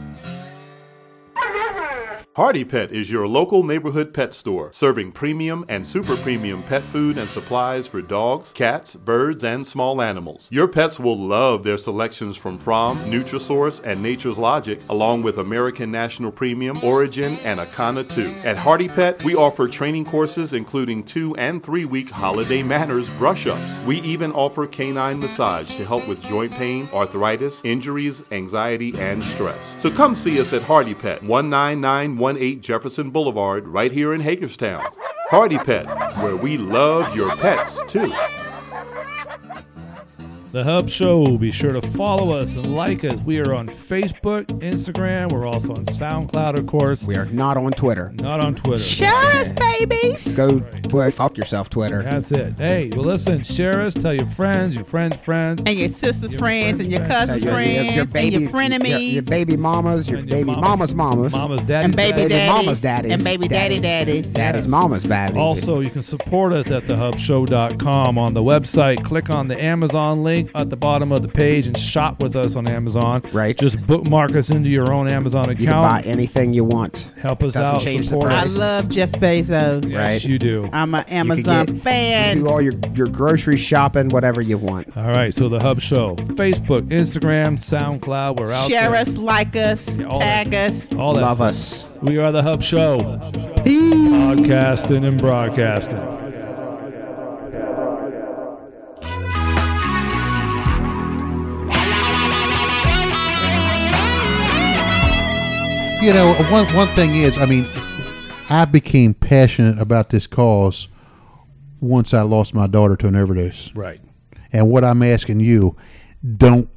Hardy Pet is your local neighborhood pet store, serving premium and super premium pet food and supplies for dogs, cats, birds, and small animals. Your pets will love their selections from Fromm, Nutrisource, and Nature's Logic, along with American National Premium, Origin, and Akana two. At Hardy Pet, we offer training courses including two and three week holiday manners brush-ups. We even offer canine massage to help with joint pain, arthritis, injuries, anxiety, and stress. So come see us at Hardy Pet, one nine nine one eight Jefferson Boulevard, right here in Hagerstown. Hardy Pet, where we love your pets too. The Hub Show. Be sure to follow us and like us. We are on Facebook, Instagram. We're also on SoundCloud, of course. We are not on Twitter. Not on Twitter. share us, babies. Go well, fuck yourself, Twitter. That's it. Hey, well, listen, share us. Tell your friends, your friends' friends. And your sister's Your friends, and your friends' cousin's Your, friends, your, your baby, and your frenemies, your, your baby mamas, your And baby mama's mamas, Mama's daddy. and baby baby daddies, mama's daddies, and baby daddy daddies. daddy's mama's baby. Also, you can support us at the hub show dot com on the website. Click on the Amazon link. at the bottom of the page and shop with us on Amazon. Right. Just bookmark us into your own Amazon You can buy account. anything you want. Help us Doesn't out. change the Support I price. us. love Jeff Bezos. Yes, Right. you do. I'm an You can Amazon get- fan. Do all your, your grocery shopping, whatever you want. All right, so the Hub Show, Facebook, Instagram, SoundCloud, we're out Share there. us, like us, all tag that. us. All that Love stuff. us. We are the Hub Show, podcasting and broadcasting. You know, one one thing is, I mean, I became passionate about this cause once I lost my daughter to an overdose. Right. And what I'm asking you, don't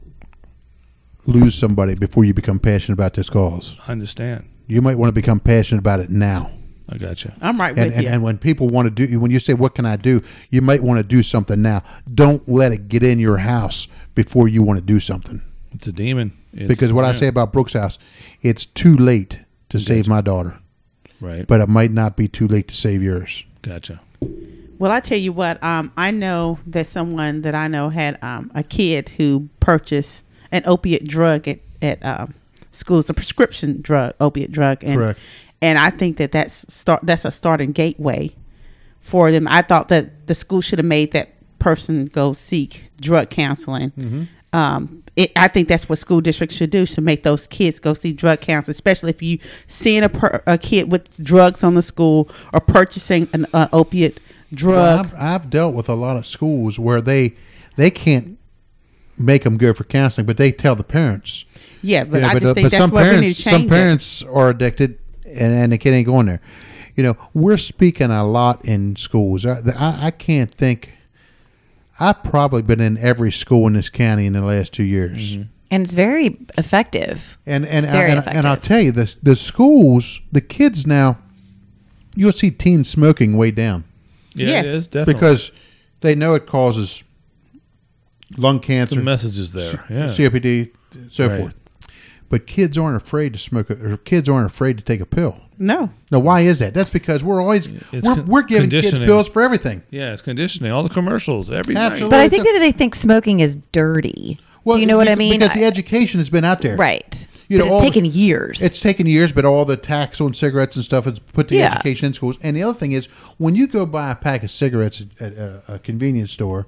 lose somebody before you become passionate about this cause. I understand. You might want to become passionate about it now. I got you. I'm right And, with and, you. and when people want to do, when you say, what can I do? You might want to do something now. Don't let it get in your house before you want to do something. It's a demon. It's, Because what I yeah. say about Brooks House, it's too late to save my daughter, Right. but it might not be too late to save yours. Gotcha. Well, I tell you what, um, I know that someone that I know had um, a kid who purchased an opiate drug at, at um, school. It's a prescription drug, opiate drug. And, Correct. And I think that that's, start, that's a starting gateway for them. I thought that the school should have made that person go seek drug counseling. Mm-hmm. Um, it, I think that's what school districts should do, should make those kids go see drug counselors, especially if you seeing a, per, a kid with drugs on the school or purchasing an uh, opiate drug. Well, I've, I've dealt with a lot of schools where they they can't make them go for counseling, but they tell the parents. yeah, but You know, I just uh, think that's some what parents, we need to change. some it. parents are addicted, and, and the kid ain't going there. You know, we're speaking a lot in schools. I, I, I can't think. I've probably been in every school in this county in the last two years. Mm-hmm. And it's very effective. And and It's very and, and I'll effective. tell you, the the schools, the kids now, you'll see teen smoking way down Yeah, Yes. it is definitely because they know it causes lung the cancer, message is there. Yeah. C O P D, so Right. forth. But kids aren't afraid to smoke, a, or kids aren't afraid to take a pill. No. Now, why is that? That's because we're always It's we're, con- we're giving kids conditioning. pills for everything. Yeah, it's conditioning. All the commercials every Absolutely. night. But I think that they think smoking is dirty. Well, Do you know what I beca- mean? Because the I- education has been out there, right. You but know, all it's the- taken years. It's taken years, but all the tax on cigarettes and stuff has put the Yeah. education in schools. And the other thing is, when you go buy a pack of cigarettes at a, a convenience store,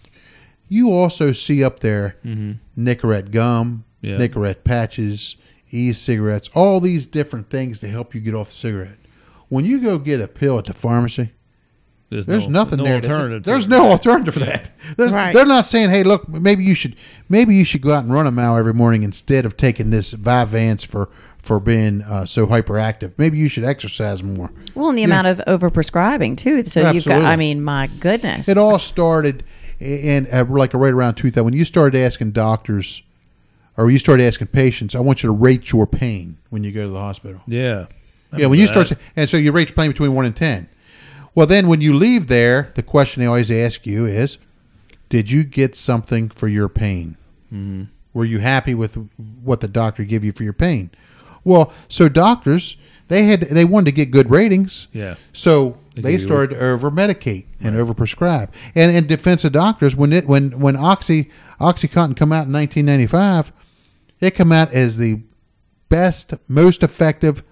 you also see up there Nicorette gum, Yeah. Nicorette patches, e-cigarettes, all these different things to help you get off the cigarette. When you go get a pill at the pharmacy, There's, there's no, nothing no there. to- alternative. to there's it. no alternative for that. There's, Right. They're not saying, "Hey, look, maybe you should, maybe you should go out and run a mile every morning instead of taking this Vyvanse for for being uh, so hyperactive. Maybe you should exercise more." well, and the Yeah. amount of overprescribing too. So you've got. Absolutely. I mean, my goodness. It all started in uh, like right around two thousand when you started asking doctors, or you started asking patients, "I want you to rate your pain when you go to the hospital." Yeah. Yeah, when you That- start, and so you rate your pain between one and ten. Well, then when you leave there, the question they always ask you is, "Did you get something for your pain? Mm-hmm. Were you happy with what the doctor gave you for your pain?" Well, so doctors they had they wanted to get good ratings. Yeah. So They they give you- started to over medicate and over prescribe. And in defense of doctors, when it when when Oxy OxyContin come out in nineteen ninety-five, it come out as the best, most effective,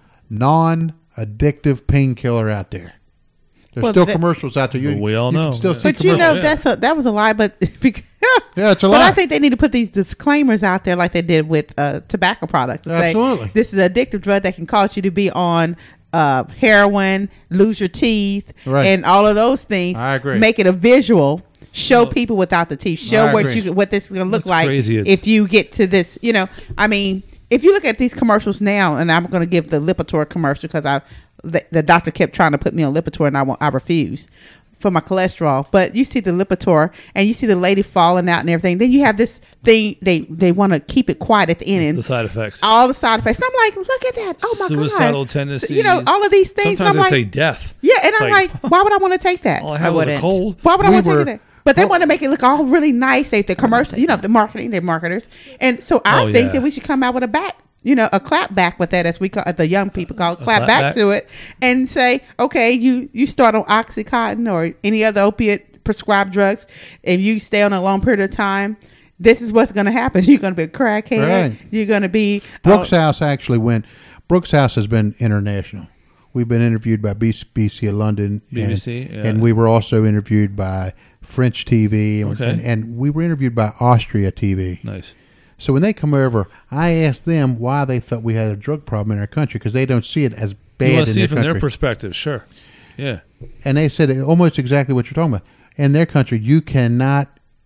non-addictive painkiller out there. There's Well, still that- commercials out there. You, Well, we all you know. Can still Yeah. see But you know, commercials. yeah. that's a, that was a lie. But because, Yeah, it's a but lie. I think they need to put these disclaimers out there, like they did with uh, tobacco products. To Absolutely. say, this is an addictive drug that can cause you to be on uh, heroin, lose your teeth, Right. and all of those things. I agree. Make it a visual. Show people without the teeth. Show I what agree. you what this is going to look That's like crazy. It's- if you get to this. You know, I mean, if you look at these commercials now, and I'm going to give the Lipitor commercial because I the, the doctor kept trying to put me on Lipitor, and I won't, I refused for my cholesterol. But you see the Lipitor, and you see the lady falling out and everything. Then you have this thing they they want to keep it quiet at the end. And The side effects. all the side effects. And I'm like, look at that. Oh my Suicidal god. tendencies. So, you know, all of these things. Sometimes and I'm they like, say death. yeah, and It's I'm like, why would I want to take that? all I I had was a wouldn't. cold. Why would I We want to were- take that? But they well- want to make it look all really nice. They the commercial, you know, the marketing, they're marketers, and so I Oh, think yeah. that we should come out with a back, you know, a clap back with that, as we call the young people call it, clap clap back, back? to it, and say, okay, you you start on OxyContin or any other opiate prescribed drugs, if you stay on a long period of time, this is what's going to happen. You're going to be a crackhead. Right. You're going to be Brooks uh, House actually went. Brooks House has been international. We've been interviewed by B B C of London, B B C, and, yeah. and we were also interviewed by French T V, and, Okay. and, and we were interviewed by Austria T V. Nice. So when they come over, I asked them why they thought we had a drug problem in our country because they don't see it as bad You in want to see their it from country. their perspective, sure. Yeah. And they said almost exactly what you're talking about. In their country, you cannot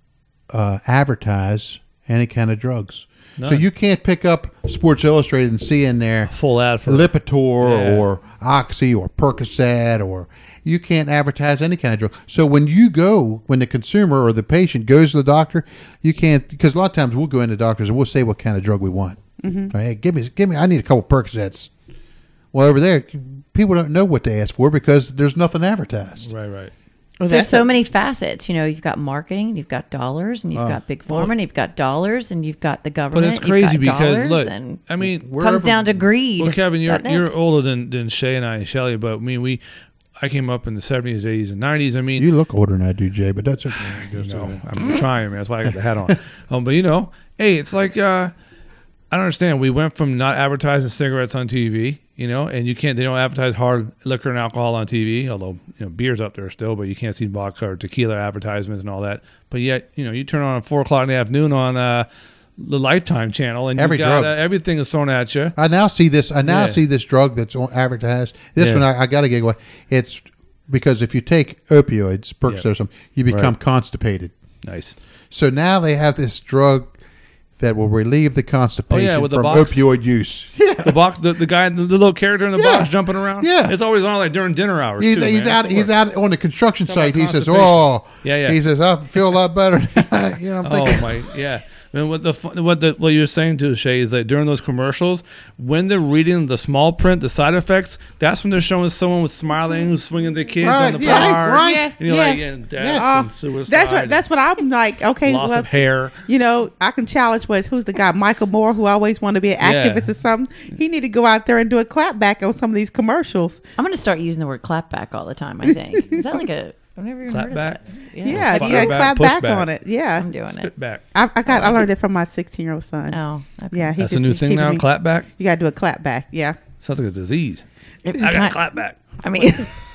uh, advertise any kind of drugs. So None. you can't pick up Sports Illustrated and see in there Full ad for Lipitor Yeah. or Oxy or Percocet, or you can't advertise any kind of drug. So when you go, when the consumer or the patient goes to the doctor, you can't, because a lot of times we'll go into doctors and we'll say what kind of drug we want. Mm-hmm. Hey, give me, give me, I need a couple Percocets. Well, over there, people don't know what to ask for because there's nothing advertised. Right, right. Well, So that's so a- many facets. You know, you've got marketing, you've got dollars, and you've Oh. got big pharma, and you've got dollars, and you've got the But government. it's you've crazy got because, dollars, look, and I mean, comes wherever- down to greed. well, Kevin, you're That's you're it. older than, than Shay and I and Shelly, but I mean, we, I came up in the seventies, eighties, and nineties. I mean, You look older than I do, Jay, but that's okay. Just No, okay. I'm trying, man. That's why I got the hat on. Um, but you know, hey, it's like uh, I don't understand. We went from not advertising cigarettes on T V, you know, and you can't. They don't advertise hard liquor and alcohol on T V, although you know beer's up there still, but you can't see vodka or tequila advertisements and all that. But yet, you know, you turn on at four o'clock in the afternoon on uh, the Lifetime channel, and Every you got, drug. uh, everything is thrown at you. I now see this. I now Yeah. see this drug that's on advertised. This Yeah. one I, I got to get away. It's because if you take opioids, Percocet Yeah. or something, you become Right. constipated. Nice. So now they have this drug that will relieve the constipation Oh, with the from box. opioid use. The box, the, the guy, the, the little character in the Yeah. box jumping around. Yeah. It's always on like during dinner hours. He's, too, he's man. out. It's the He's worst. out on the construction Talk site. about He says, constipation. "Oh, Yeah, yeah. He says, "I feel a lot better." you know, I'm thinking, Oh my, yeah. And what the fu- what the what you're saying to Shay is that during those commercials, when they're reading the small print, the side effects, that's when they're showing someone with smiling, swinging their kids Right, on the yeah, bar, right. Yes, and you're yes. like, yeah, death Yes. and suicide. That's what. That's what I'm like. Okay, Loss well, of hair. You know, I can challenge. Was who's the guy? Michael Moore, who always wanted to be an Yeah. activist or something. He need to go out there and do a clapback on some of these commercials. I'm going to start using the word clapback all the time. I think is that like a I've never even heard of Clapback? that. Yeah, if Fire you got back, clap push back back. on it. Yeah, I'm doing it. Spit back. I, I got. I learned it from my sixteen year old son. Oh, okay. Yeah, he That's a just- new he's thing teaching now. me- Clap back. You got to do a clap back. Yeah. Sounds like a disease. It- I got kind- clap back. I mean,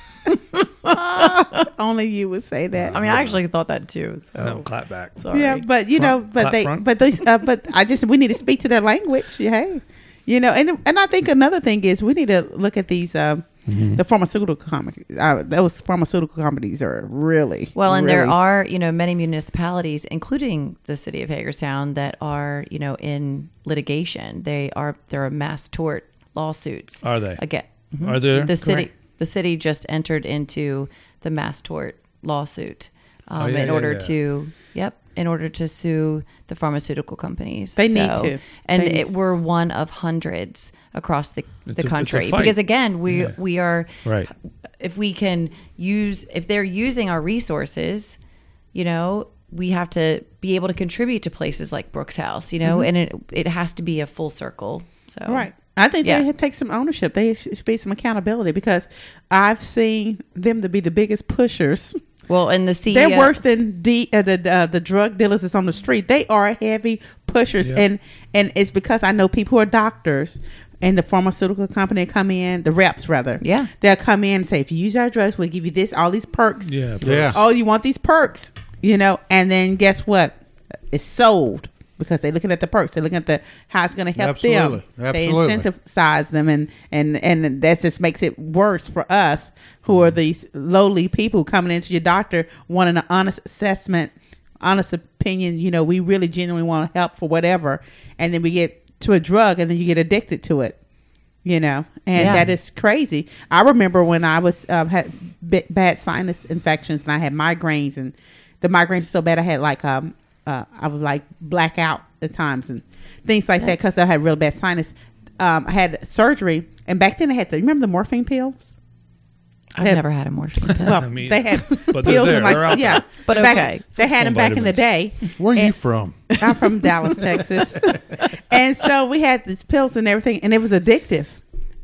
Only you would say that. I mean, I actually thought that too. So No, clap back. sorry. Yeah, but you know, Front, but clap they, front. but those, uh, but I just we need to speak to their language. Hey, you know, and and I think another thing is we need to look at these um, Mm-hmm. the pharmaceutical companies. Uh, those pharmaceutical companies are really Well, and there really- are, you know, many municipalities, including the city of Hagerstown, that are, you know, in litigation. They are there are mass tort lawsuits. Are they? Again, mhm. Are there? the city Correct. the city just entered into the mass tort lawsuit um, Oh, yeah, in yeah, order yeah. to yep in order to sue the pharmaceutical companies. They need to. and They need it, to. we're one of hundreds across the, It's the a- it's a country fight. because again we Yeah. we are Right. if we can use if they're using our resources, you know, we have to be able to contribute to places like Brooks House, you know, and it it has to be a full circle. So right. I think Yeah. they should take some ownership. They should be some accountability because I've seen them to be the biggest pushers. Well, and the C E O, They're worse than D, uh, the uh, the drug dealers that's on the street. They are heavy pushers, Yeah. and and it's because I know people who are doctors, and the pharmaceutical company come in, the reps rather. Yeah. they'll come in and say, if you use our drugs, we'll give you this, all these perks. Yeah. Yeah. Oh, you want these perks, you know? And then guess what? It's sold because they're looking at the perks. They're looking at the how it's going to help them. Absolutely. Absolutely. They incentivize them, and and and that just makes it worse for us, who are these lowly people coming into your doctor wanting an honest assessment, honest opinion. You know, we really genuinely want to help for whatever, and then we get to a drug, and then you get addicted to it. You know, and Yeah. that is crazy. I remember when I was um, had b- bad sinus infections, and I had migraines, and the migraines were so bad I had like um uh, I would like black out at times and things like that because I had real bad sinus. Um, I had surgery, and back then they had the you remember the morphine pills. I've had- never had a morphine pill. Well, I mean, they had but they're pills there. and like They're out yeah, there. But back- okay. they had them Some back in the day. Where are you And- from? I'm from Dallas, Texas, and so we had these pills and everything, and it was addictive.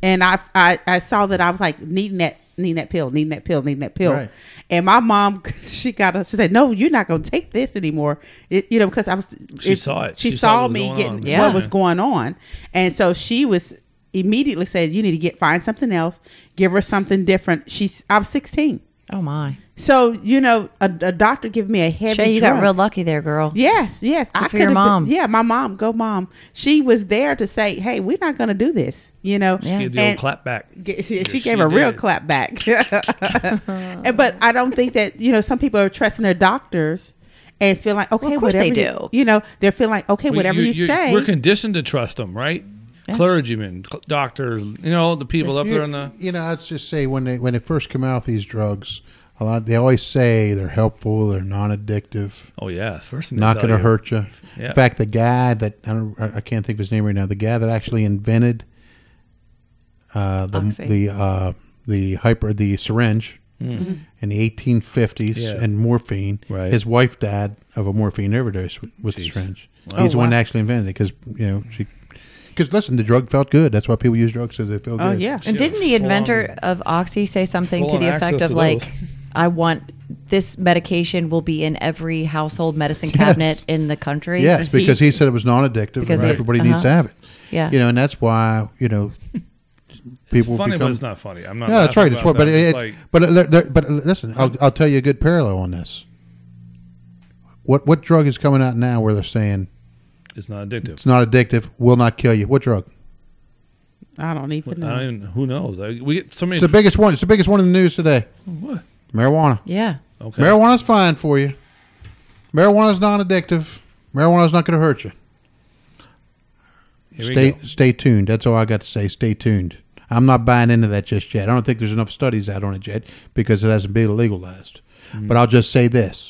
and I, I I saw that I was like needing that needing that pill, needing that pill, needing that pill. Right. And my mom, she got a, she said, "No, you're not going to take this anymore." It, you know, because I was. She saw it. She, She saw, saw what was me going getting on. Yeah. what was going on, and so she was immediately said, "You need to get find something else. Give her something different." She's. I was sixteen, Oh my. so you know, a, a doctor gave me a heavy. Shay, you drug. got real lucky there, girl. Yes, yes. I for your could've been- mom. yeah, my mom. Go, mom. She was there to say, "Hey, we're not going to do this." You know, Yeah. Give the And- old clap back. G- She, Yes, she she gave a real did. clap back. And- but I don't think that, you know, some people are trusting their doctors and feel like, okay, Well, of course whatever they you- do. You know, they're feeling like, okay, Well, whatever you, you- say. We're conditioned to trust them, right? Clergymen, cl- doctors, you know, the people Just- up there in the. You know, I'd just say when they when they first come out with these drugs, a lot they always say they're helpful, they're non-addictive, Oh yeah, first thing they not tell going to you. hurt you. Yeah. In fact, the guy that I don't, I I can't think of his name right now, the guy that actually invented uh, the Oxy. the uh, the hyper the syringe in the eighteen fifties Yeah. and morphine. Right. His wife died of a morphine overdose with, with the Jeez. syringe. Oh, He's the one wow. that actually invented it because you know she. Because listen, the drug felt good. That's why people use drugs so they feel oh, good. yeah. And Yeah, didn't the full inventor on- of Oxy say something to full the on effect access of to like, those. I want this medication will be in every household medicine cabinet Yes. in the country? Yes, because he said it was non-addictive Because and it's- everybody needs to uh-huh. have it. Yeah. You know, and that's why, you know, people It's funny, become... but it's not funny. I'm not. Yeah, that's laughing right. It's about what, but that. it, It's like, but it, there- but listen, I'll, I'll tell you a good parallel on this. What what drug is coming out now where they're saying it's not addictive. it's not addictive, will not kill you? What drug? I don't even I know. don't even, who knows? Like, we get so many. It's the biggest one. It's the biggest one in the news today. What? Marijuana. Yeah. Okay. Marijuana's fine for you. Marijuana's non-addictive. Marijuana's not going to hurt you. Here we Stay go. stay tuned. That's all I got to say. Stay tuned. I'm not buying into that just yet. I don't think there's enough studies out on it yet because it hasn't been legalized. Mm-hmm. But I'll just say this.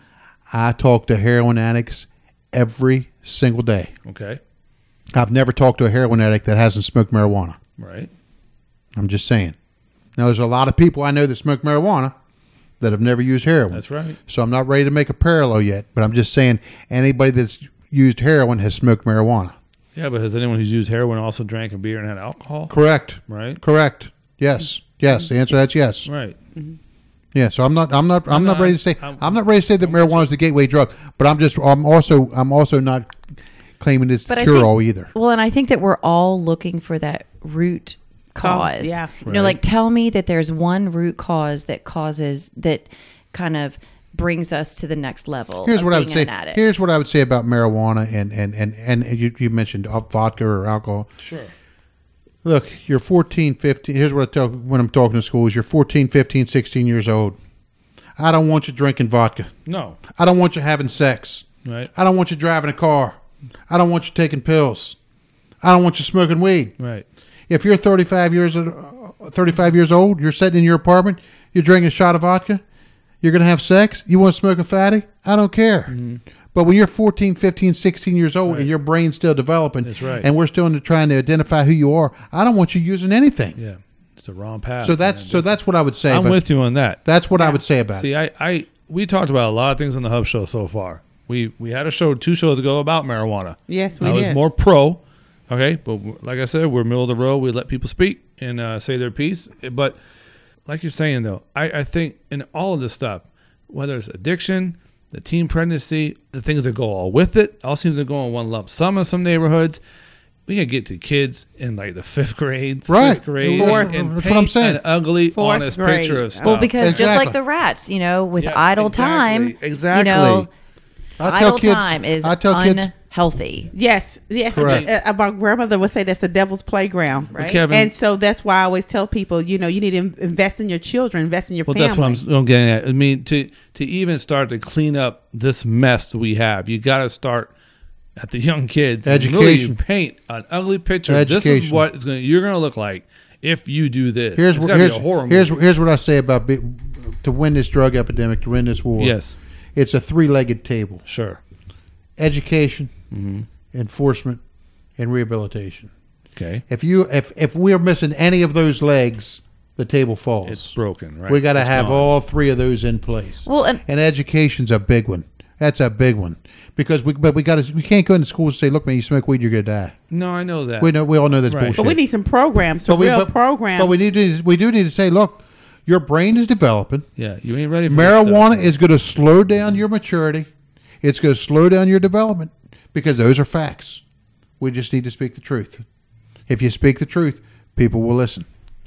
I talk to heroin addicts every single day. Okay. I've never talked to a heroin addict that hasn't smoked marijuana. Right. I'm just saying. Now, there's a lot of people I know that smoke marijuana that have never used heroin. That's right. So I'm not ready to make a parallel yet, but I'm just saying anybody that's used heroin has smoked marijuana. Yeah, but has anyone who's used heroin also drank a beer and had alcohol? Correct. Right. Correct. Yes. Yes. The answer to that's yes. Right. Yeah. So I'm not. I'm not. I'm, I'm not, not- ready to say. I'm- I'm, not ready to say that marijuana is the gateway drug. But I'm just. I'm also. I'm also not claiming it's But the I cure think- all either. Well, and I think that we're all looking for that root cause. yeah. You know, Right. like tell me that there's one root cause that causes that kind of brings us to the next level. Here's of what I would being say. an addict. Here's what I would say about marijuana and and and and you, you mentioned vodka or alcohol. Sure. Look, you're fourteen, fifteen. Here's what I tell when I'm talking to schools. You're fourteen, fifteen, sixteen years old. I don't want you drinking vodka. No. I don't want you having sex. Right. I don't want you driving a car. I don't want you taking pills. I don't want you smoking weed. Right. If you're thirty-five years uh, thirty-five years old, you're sitting in your apartment, you're drinking a shot of vodka, you're going to have sex, you want to smoke a fatty, I don't care. Mm-hmm. But when you're fourteen, fifteen, sixteen years old and your brain's still developing That's right. and we're still trying to identify who you are, I don't want you using anything. Yeah. It's the wrong path. So that's man. so that's what I would say. I'm but with you on that. That's what I would say about it. See, I, I we talked about a lot of things on the Hub Show so far. We we had a show two shows ago about marijuana. Yes, we I was did. more pro. Okay, but w- like I said, we're middle of the road. We let people speak and uh, say their piece. But like you're saying, though, I, I think in all of this stuff, whether it's addiction, the teen pregnancy, the things that go all with it, all seems to go in one lump sum in some neighborhoods. We can get to kids in like the fifth grade, Right. sixth grade, Fourth. and, and That's paint what I'm saying. an ugly, Fourth honest grade. picture of stuff. Well, because just Exactly. like the rats, you know, with Yes, idle exactly. time, Exactly. you know, I tell idle kids- time is I tell kids- unhealthy. Yes, yes. Correct. Uh, my grandmother would say that's the devil's playground, Right. Kevin, and so that's why I always tell people, you know, you need to in- invest in your children, invest in your well, family. that's what I'm, I'm getting at. I mean, to to even start to clean up this mess that we have, you got to start at the young kids. and really Education. paint an ugly picture. This is Education. what is going you're going to look like if you do this. Here's it's what got to here's, be a horror here's, movie. here's what I say about be, to win this drug epidemic, to win this war. Yes, It's a three-legged table. sure. Education, Mm-hmm. enforcement, and rehabilitation. Okay, If you if if we're missing any of those legs, the table falls. it's broken. Right, We got to It's have gone. all three of those in place. Well, and And education's a big one. That's a big one because we but we got to we can't go into schools and say, look, man, you smoke weed, you're gonna die. No, I know that. We know we all know that's Right. bullshit. But we need some programs, some But we- real but- programs. But we need to we do need to say, look, your brain is developing. Yeah, you ain't ready for this Marijuana stuff. is going to slow down your maturity. It's going to slow down your development because those are facts. We just need to speak the truth. If you speak the truth, people will listen.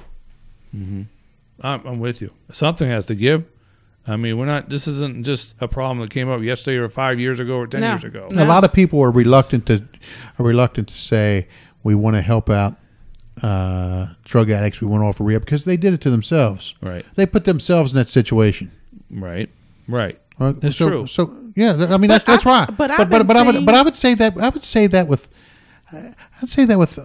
I'm, I'm with you. Something has to give. I mean, we're not. This isn't just a problem that came up yesterday or five years ago or ten No. years ago. No. A lot of people are reluctant to are reluctant to say we want to help out uh, drug addicts. We want to offer rehab because they did it to themselves. Right, They put themselves in that situation. right, right. Uh, It's so, true. So yeah, th- I mean that's But that's I- right. but I've but but, been but I would seeing- but I would say that I would say that with I'd say that with uh,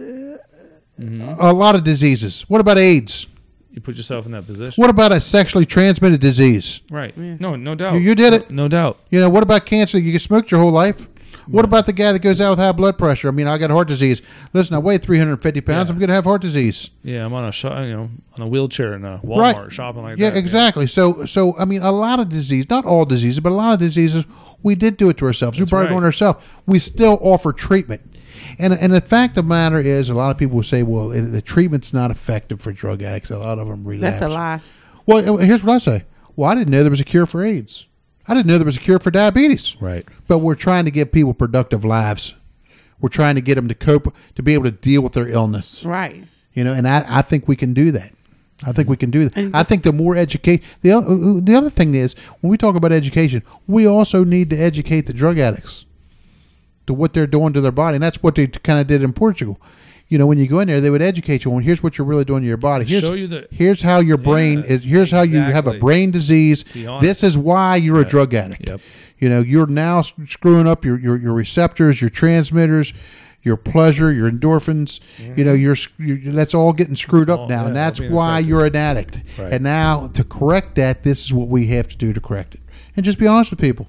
Mm-hmm. a lot of diseases. What about AIDS? You put yourself in that position. What about a sexually transmitted disease? Right. No, no doubt. You, you did it. No doubt. You know, what about cancer? You smoked your whole life. What about the guy that goes out with high blood pressure? I mean, I got heart disease. Listen, I weigh three hundred fifty pounds. Yeah. I'm going to have heart disease. Yeah, I'm on a sh- you know on a wheelchair in a Walmart Right. shopping like Yeah, that. exactly. So, so I mean, a lot of disease, not all diseases, but a lot of diseases, we did do it to ourselves. That's we brought it right. on ourselves. We still offer treatment. And and the fact of the matter is, a lot of people will say, well, the the treatment's not effective for drug addicts. A lot of them relapse. That's a lie. Well, here's what I say. Well, I didn't know there was a cure for AIDS. I didn't know there was a cure for diabetes. Right. But we're trying to give people productive lives. We're trying to get them to cope, to be able to deal with their illness. Right. You know, and I, I think we can do that. I think we can do that. And I think the more educate the o- the other thing is when we talk about education, we also need to educate the drug addicts to what they're doing to their body, and that's what they kind of did in Portugal. You know, when you go in there, they would educate you on here's what you're really doing to your body. Here's, Show you the- here's how your brain Yeah, is. Here's how you have a exactly. brain disease. Be honest. This is why you're a Yep. drug addict. Yep. You know, you're now s- screwing up your, your, your receptors, your transmitters, your pleasure, your endorphins. You know, you're, s- you that's all getting screwed up all- now, yeah, and that's all being why affected. you're an addict. Right. And now to correct that, this is what we have to do to correct it. And just be honest with people.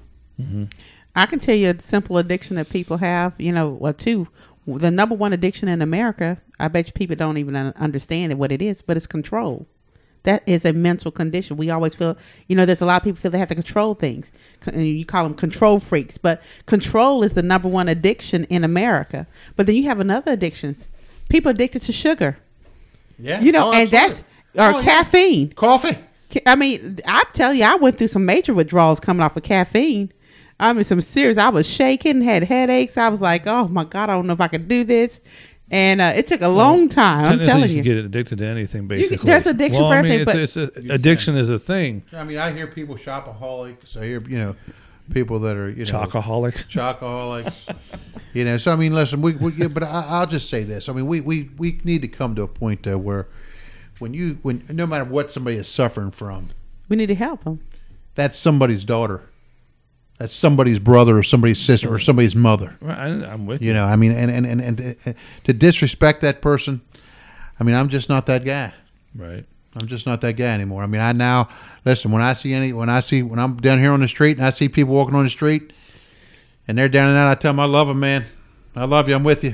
I can tell you a simple addiction that people have. You know, well, two. The number one addiction in America, I bet you people don't even un- understand it, what it is, but it's control. That is a mental condition. We always feel, you know, there's a lot of people feel they have to control things. Con- and you call them control freaks, but control is the number one addiction in America. But then you have another addictions. People addicted to sugar, Yeah. you know, and that's, or Oh, yeah. caffeine. Coffee. Ca- I mean, I tell you, I went through some major withdrawals coming off of caffeine. I mean, some serious. I was shaking, had headaches. I was like, "Oh my god, I don't know if I could do this," and uh, it took a long time. I'm Technically, telling you you. can get addicted to anything. can- Basically, there's addiction well, for I mean, everything, It's, it's a, addiction is a thing. I mean, I hear people shopaholics. I hear, you know, people that are, you know, Chocoholics. chocoholics. You know, so I mean, listen, we, we yeah, but I, I'll just say this. I mean, we, we, we need to come to a point though where when you when no matter what somebody is suffering from, We need to help them. that's somebody's daughter, that's somebody's brother or somebody's sister or somebody's mother. Right, I, I'm with you. You know, I mean, and and and, and uh, to disrespect that person, I mean, I'm just not that guy. Right. I'm just not that guy anymore. I mean, I now listen when I see any when I see when I'm down here on the street and I see people walking on the street and they're down and out, I tell them I love them, man. I love you. I'm with you.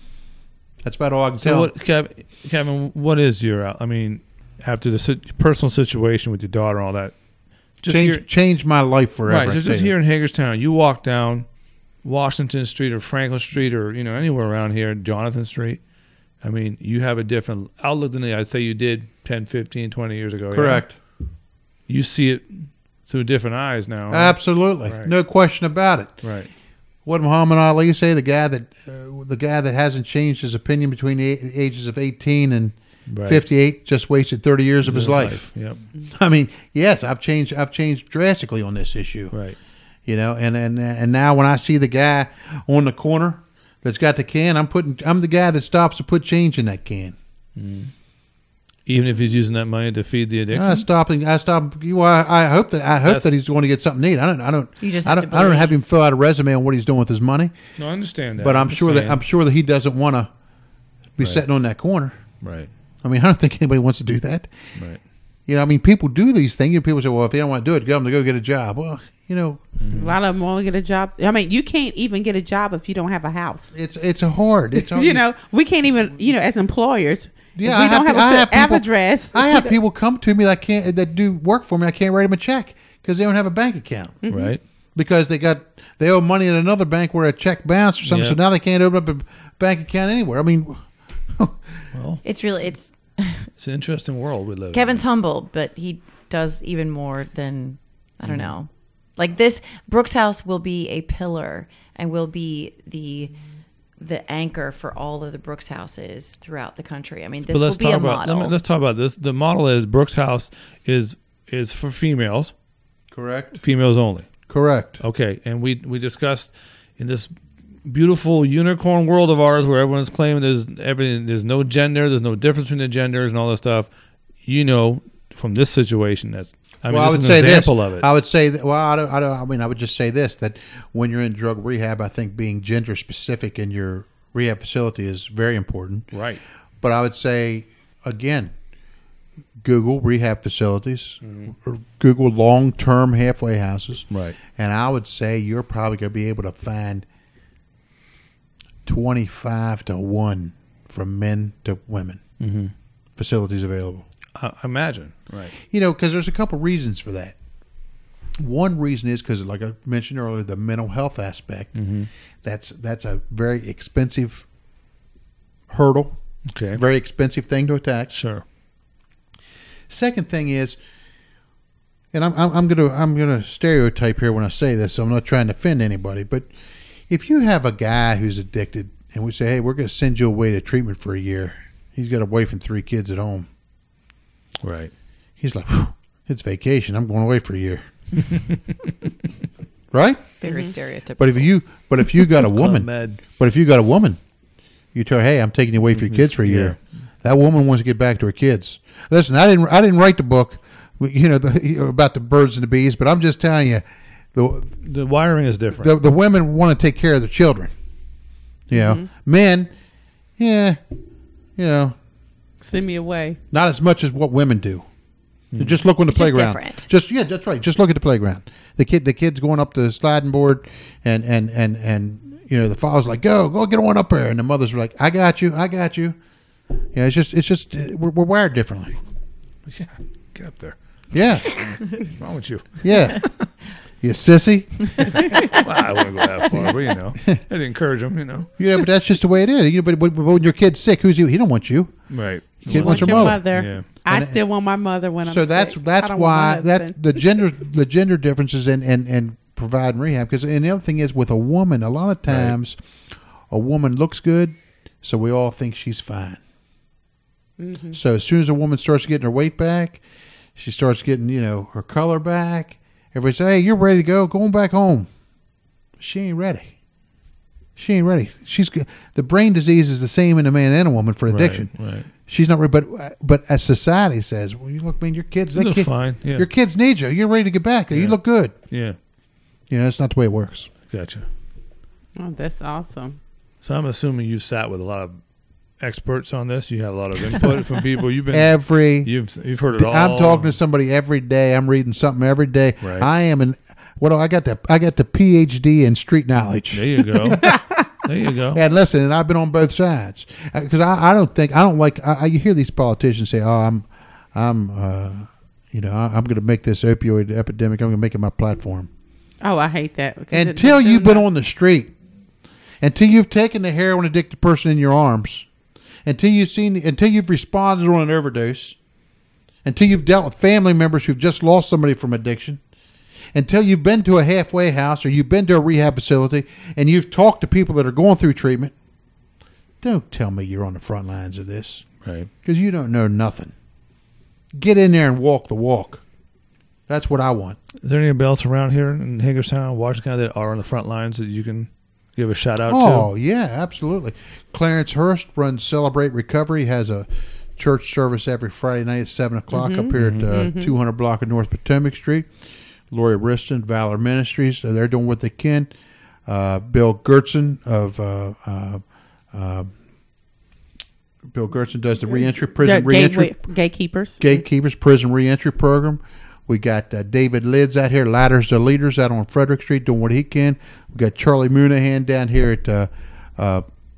That's about all I can So tell. what, Kev, Kevin? What is your? uh, I mean, after the sit- personal situation with your daughter and all that, just change here, change my life forever. right? I Just, tell just you. here in Hagerstown, you walk down Washington Street or Franklin Street or you know anywhere around here, Jonathan Street. I mean, you have a different outlook than I'd say you did ten, fifteen, twenty years ago. yeah? Correct. You see it through different eyes now. huh? Absolutely, Right. no question about it. Right. What did Muhammad Ali say? The guy that uh, the guy that hasn't changed his opinion between the a- ages of eighteen and Right. fifty-eight just wasted thirty years of his life. Yep. I mean, yes, I've changed. I've changed drastically on this issue. Right. You know, and, and and now when I see the guy on the corner that's got the can, I'm putting. I'm the guy that stops to put change in that can. Even if he's using that money to feed the addiction. I stop. and- I stop. You. I, I hope that. I hope That's- that he's going to get something to eat. I don't. I don't. You just I have don't. to I don't believe. have him fill out a resume on what he's doing with his money. no, I understand that. But I'm just sure that saying. I'm sure that he doesn't want to be Right. sitting on that corner. Right. I mean, I don't think anybody wants to do that. Right. You know, I mean, people do these things. And people say, "Well, if they don't want to do it, get them to go get a job." Well, you know, A lot of them won't get a job. I mean, you can't even get a job if you don't have a house. it's it's a hard. It's hard. You know, we can't even. You know, as employers, Yeah, if we I don't have, have, I a have f- people, address. I have people come to me that can't that do work for me. I can't write them a check because they don't have a bank account. Right. because they got they owe money at another bank where a check bounced or something. Yep. So now they can't open up a bank account anywhere. I mean, Well, It's really it's it's an interesting world we live in. Kevin's humble, but he does even more than I don't know. Like this, Brooks House will be a pillar and will be the the anchor for all of the Brooks houses throughout the country. I mean, this But let's will be talk a about model. let me, let's talk about this. The model is Brooks House is is for females, correct, females only. correct. Okay, and we we discussed in this beautiful unicorn world of ours where everyone's claiming there's everything, there's no gender, there's no difference between the genders and all this stuff. You know, from this situation, that's I mean, well, I this would is say an example this. of it. I would say that. Well, I don't, I don't. I mean, I would just say this: that when you're in drug rehab, I think being gender specific in your rehab facility is very important. Right. But I would say again, Google rehab facilities, or Google long term halfway houses, Right. and I would say you're probably going to be able to find twenty-five to one from men to women Mm-hmm. facilities available. I imagine. Right. You know, because there's a couple reasons for that. One reason is because, like I mentioned earlier, the mental health aspect. Mm-hmm. That's that's a very expensive hurdle, Okay. very expensive thing to attack. Sure. Second thing is, and I'm I'm, I'm gonna I'm gonna stereotype here when I say this, so I'm not trying to offend anybody, but if you have a guy who's addicted and we say, hey, we're going to send you away to treatment for a year, he's got a wife and three kids at home. Right. He's like, "Whew, it's vacation. I'm going away for a year. Right? Very stereotypical. But if you but if you got a Club woman, Med. but if you got a woman, you tell her, hey, I'm taking you away for your kids for a year. That woman wants to get back to her kids. Listen, I didn't I didn't write the book, you know, the, about the birds and the bees, but I'm just telling you, the The wiring is different. the, the women want to take care of their children. You know, men, yeah, you know, Send me away. not as much as what women do. Just look on the It's just playground. different. Just yeah, that's right. Just look at the playground. The kid, the kid's going up the sliding board, and and and and you know the father's like, go, go, get on up there, and the mother's like, I got you, I got you. Yeah, it's just, it's just, uh, we're, we're wired differently. Yeah. Get up there. Yeah, What's wrong with you? yeah. You sissy. Well, I wouldn't go that far, but you know, I'd encourage them. You know. You know, but that's just the way it is. You know, but, but when your kid's sick, who's you? He don't want you. Right. Your kid wants Want her your mother. mother. Yeah. I And- still want my mother when I'm So that's sick. I that's don't want my why that husband. the gender the gender differences in and and providing rehab, because and the other thing is with a woman, a lot of times a woman looks good, so we all think she's fine. Mm-hmm. So as soon as a woman starts getting her weight back, she starts getting, you know, her color back. Everybody say, hey, you're ready to go. Going back home. She ain't ready. She ain't ready. She's g- the brain disease is the same in a man and a woman for addiction. Right. Right. She's not ready, but but as society says, well, you look, man, your kids, You that look kid, fine. Yeah. your kids need you. You're ready to get back there. You Yeah. look good. Yeah. You know, that's not the way it works. Gotcha. Oh, that's awesome. So I'm assuming you sat with a lot of experts on this. You have a lot of input from people. You've been. Every You've you've heard it all. I'm talking to somebody every day. I'm reading something every day. Right. I am an what do I got the I got the P H D in street knowledge. There you go. There you go. And listen, and I've been on both sides because I, I don't think I don't like. I, I, you hear these politicians say, "Oh, I'm, I'm, uh, you know, I, I'm going to make this opioid epidemic. I'm going to make it my platform." Oh, I hate that. because it- Until they're you've been not- on the street, until you've taken the heroin addicted person in your arms, until you've seen, until you've responded on an overdose, until you've dealt with family members who've just lost somebody from addiction, until you've been to a halfway house or you've been to a rehab facility and you've talked to people that are going through treatment, don't tell me you're on the front lines of this Right. because you don't know nothing. Get in there and walk the walk. That's what I want. Is there anybody else around here in Hagerstown, Washington County that are on the front lines that you can give a shout out Oh, to? yeah, absolutely. Clarence Hurst runs Celebrate Recovery, has a church service every Friday night at seven o'clock up here at uh, two hundred block of North Potomac Street. Lori Riston, Valor Ministries, so they're doing what they can. Uh, Bill Gertzen of uh, uh, uh, Bill Gertzen does the reentry prison The reentry gateway- gatekeepers. Gatekeepers Prison Reentry Program. We got uh, David Lids out here, Ladders to Leaders out on Frederick Street doing what he can. We got Charlie Moonahan down here at uh, uh,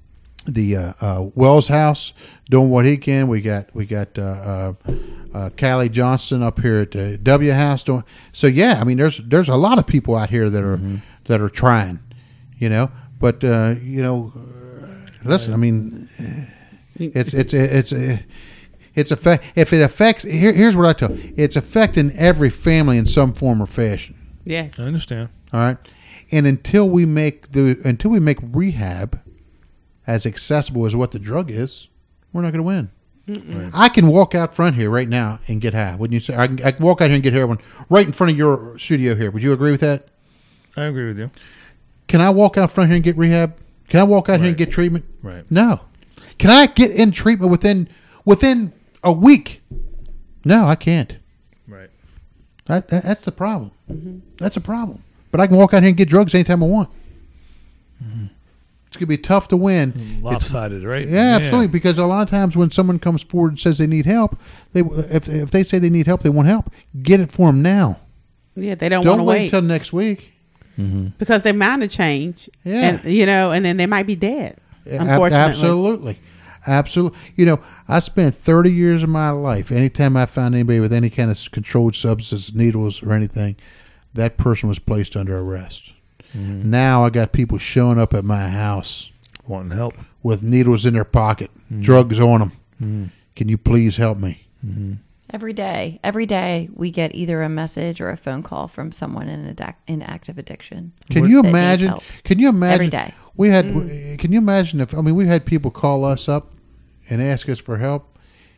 the uh, uh, Wells House doing what he can. We got we got uh, uh, uh, Callie Johnson up here at the W House doing. So yeah, I mean, there's there's a lot of people out here that are mm-hmm. that are trying, you know. But uh, you know, listen, I mean, it's it's it's it's, it's affect if it affects. Here, here's what I tell you: it's affecting every family in some form or fashion. Yes, I understand. All right, and until we make the until we make rehab as accessible as what the drug is, we're not going to win. Right. I can walk out front here right now and get high. Wouldn't you say? I can, I can walk out here and get heroin right in front of your studio here. Would you agree with that? I agree with you. Can I walk out front here and get rehab? Can I walk out right. here and get treatment? Right. No. Can I get in treatment within within a week? No, I can't. Right. That, that that's the problem. Mm-hmm. That's a problem. But I can walk out here and get drugs anytime I want. Mm-hmm. It's going to be tough to win. Lopsided, it's, right? Yeah, yeah, absolutely. Because a lot of times when someone comes forward and says they need help, they if if they say they need help, they want help. Get it for them now. Yeah, they don't, don't want to wait wait until next week. Mm-hmm. Because their mind will change. Yeah, and, you know, and then they might be dead. A- unfortunately, absolutely, absolutely. You know, I spent thirty years of my life. Anytime I found anybody with any kind of controlled substance, needles or anything, that person was placed under arrest. Mm-hmm. Now I got people showing up at my house wanting help with needles in their pocket, mm-hmm. drugs on them. Mm-hmm. Can you please help me? Mm-hmm. Every day, every day we get either a message or a phone call from someone in an adac- in active addiction. Can you imagine? Can you imagine? Every day. We had. Mm. Can you imagine if? I mean, we had people call us up and ask us for help.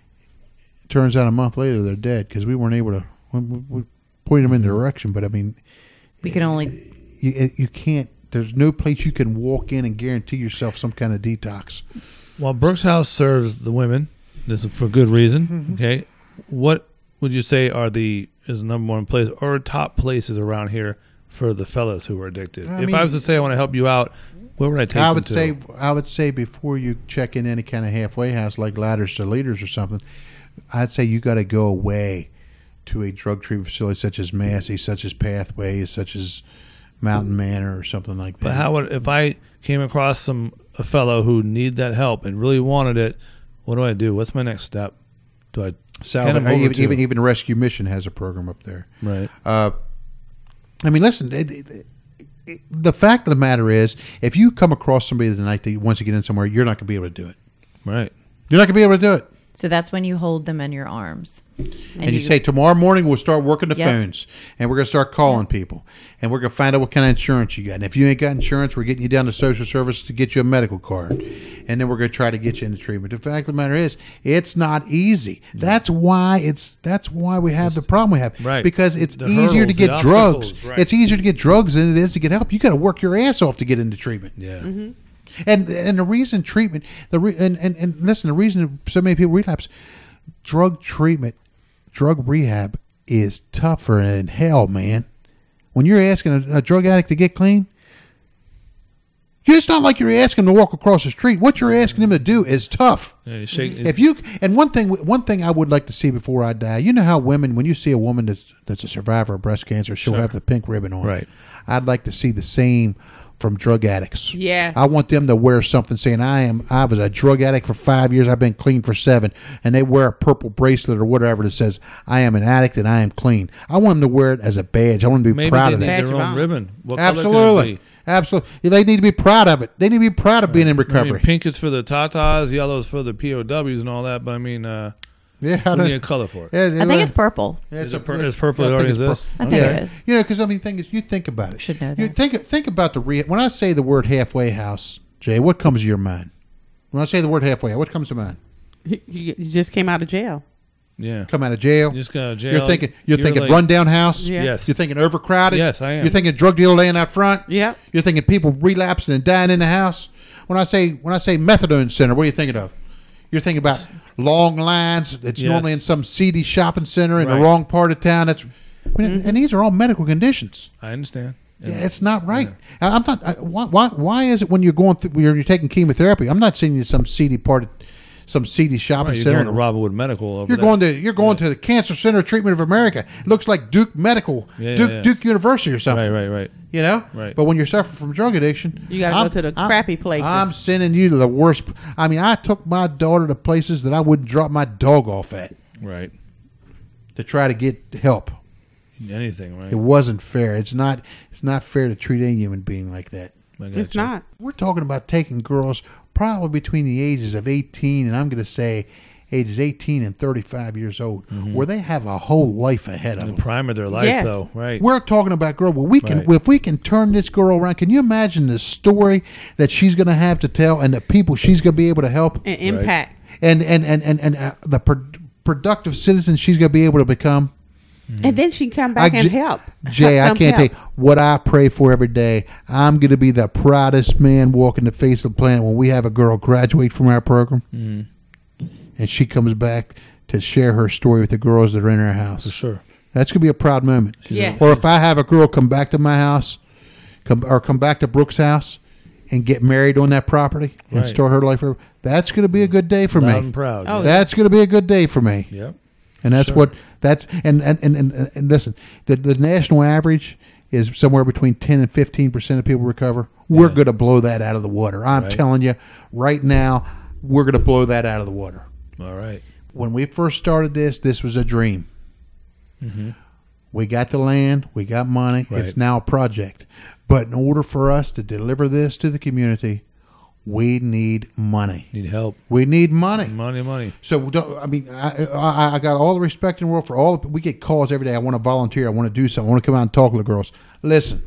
Turns out a month later they're dead because we weren't able to. We, we pointed them in the direction, but I mean, we can only. You, you can't. There's no place you can walk in and guarantee yourself some kind of detox. While Brooks House serves the women, this is for good reason. Mm-hmm. Okay, what would you say are the is the number one place or top places around here for the fellas who are addicted? I if mean, I was to say I want to help you out, where would I take I them would to? say I would say before you check in any kind of halfway house like Ladders to Leaders or something, I'd say you got to go away to a drug treatment facility such as Massey, such as Pathways, such as Mountain Manor or something like that. But how would if I came across some a fellow who need that help and really wanted it? What do I do? What's my next step? Do I Salvage? Even, even even Rescue Mission has a program up there. Right. Uh, I mean, listen. It, it, it, the fact of the matter is, if you come across somebody tonight that wants to get in somewhere, you're not going to be able to do it. Right. You're not going to be able to do it. So that's when you hold them in your arms. And, and you, you say, tomorrow morning we'll start working the yep. phones, and we're going to start calling yep. people, and we're going to find out what kind of insurance you got. And if you ain't got insurance, we're getting you down to social services to get you a medical card, and then we're going to try to get you into treatment. The fact of the matter is, it's not easy. That's why it's that's why we have the problem we have, right? Because it's the easier hurdles, to get drugs. Right. It's easier to get drugs than it is to get help. You got to work your ass off to get into treatment. Yeah. Mm-hmm. And and the reason treatment the re, and, and and listen, the reason so many people relapse. Drug treatment, drug rehab is tougher than hell, man. When you're asking a, a drug addict to get clean, it's not like you're asking them to walk across the street. What you're asking them to do is tough. Yeah, you shake, if you and one thing, one thing I would like to see before I die. You know how women, when you see a woman that's that's a survivor of breast cancer, she'll sure. have the pink ribbon on. Right. I'd like to see the same from drug addicts. Yes. I want them to wear something saying I am I was a drug addict for five years, I've been clean for seven, and they wear a purple bracelet or whatever that says I am an addict and I am clean. I want them to wear it as a badge. I want them to be Maybe proud they of need that. their own ribbon. What Absolutely. color can it be? Absolutely. They need to be proud of it. They need to be proud of being in recovery. I mean, pink is for the Tatas, yellow is for the P O Ws and all that, but I mean uh yeah, I don't need a color for it. Yeah, I think it's purple. Yeah, is, it pur- is purple it already exists? I think yeah. it is. You know, because I mean, the thing is, you think about it. Should know You that. think think about the re- when I say the word halfway house, Jay. What comes to your mind? When I say the word halfway, what comes to mind? You, you just came out of jail. Yeah. Come out of jail. You just got out of jail. You're thinking. You're, You're thinking like- rundown house. Yeah. Yes. You're thinking overcrowded. Yes, I am. You're thinking drug dealer laying out front. Yep. You're thinking people relapsing and dying in the house. When I say when I say methadone center, what are you thinking of? You're thinking about long lines. It's Yes. normally in some seedy shopping center in Right. the wrong part of town. That's, I mean, and these are all medical conditions. I understand. Yeah, it's not right. I- I'm not. I, why, why? Why is it when you're going through, when you're, you're taking chemotherapy? I'm not seeing you some seedy part, of, some seedy shopping Right, you're center. going to Robinwood Medical over You're there. going to you're going to the Cancer Center Treatment of America. It looks like Duke Medical, Yeah, yeah, Duke yeah. Duke University or something. Right, right, right. You know, Right. But when you're suffering from drug addiction, You gotta go I'm- to the I'm- crappy places. I'm sending you to the worst. I mean, I took my daughter to places that I wouldn't drop my dog off at Right. to try to get help. Anything, right? It wasn't fair. It's not. It's not fair to treat any human being like that. I It's gotcha. not. We're talking about taking girls probably between the ages of eighteen and I'm going to say ages eighteen and thirty-five years old, where they have a whole life ahead of In them. the prime of their life, Yes. though, right? We're talking about girl. Well, we can Right. if we can turn this girl around. Can you imagine the story that she's going to have to tell and the people she's going to be able to help, An impact. and and and and, and uh, the pro- productive citizen she's going to be able to become. And then she can come back I and j- help. Jay, I Come can't help. tell you what I pray for every day. I'm going to be the proudest man walking the face of the planet when we have a girl graduate from our program, and she comes back to share her story with the girls that are in our house. For sure. That's going to be a proud moment. Yes. Or if I have a girl come back to my house, come or come back to Brooks' house, and get married on that property and Right. start her life over, that's going to be a good day for Loud me. and proud. Oh, yeah. That's going to be a good day for me. Yep. And that's Sure. what that's and and, and, and and listen, the the national average is somewhere between ten and fifteen percent of people recover. We're Yeah. going to blow that out of the water. I'm Right. telling you, right now, we're going to blow that out of the water. All right. When we first started this, this was a dream. We got the land, we got money. Mm-hmm. Right. It's now a project. But in order for us to deliver this to the community, we need money. Need help. We need money. Money, money. So don't- I mean, I, I I got all the respect in the world for all. We get calls every day. I want to volunteer. I want to do something. I want to come out and talk to the girls. Listen,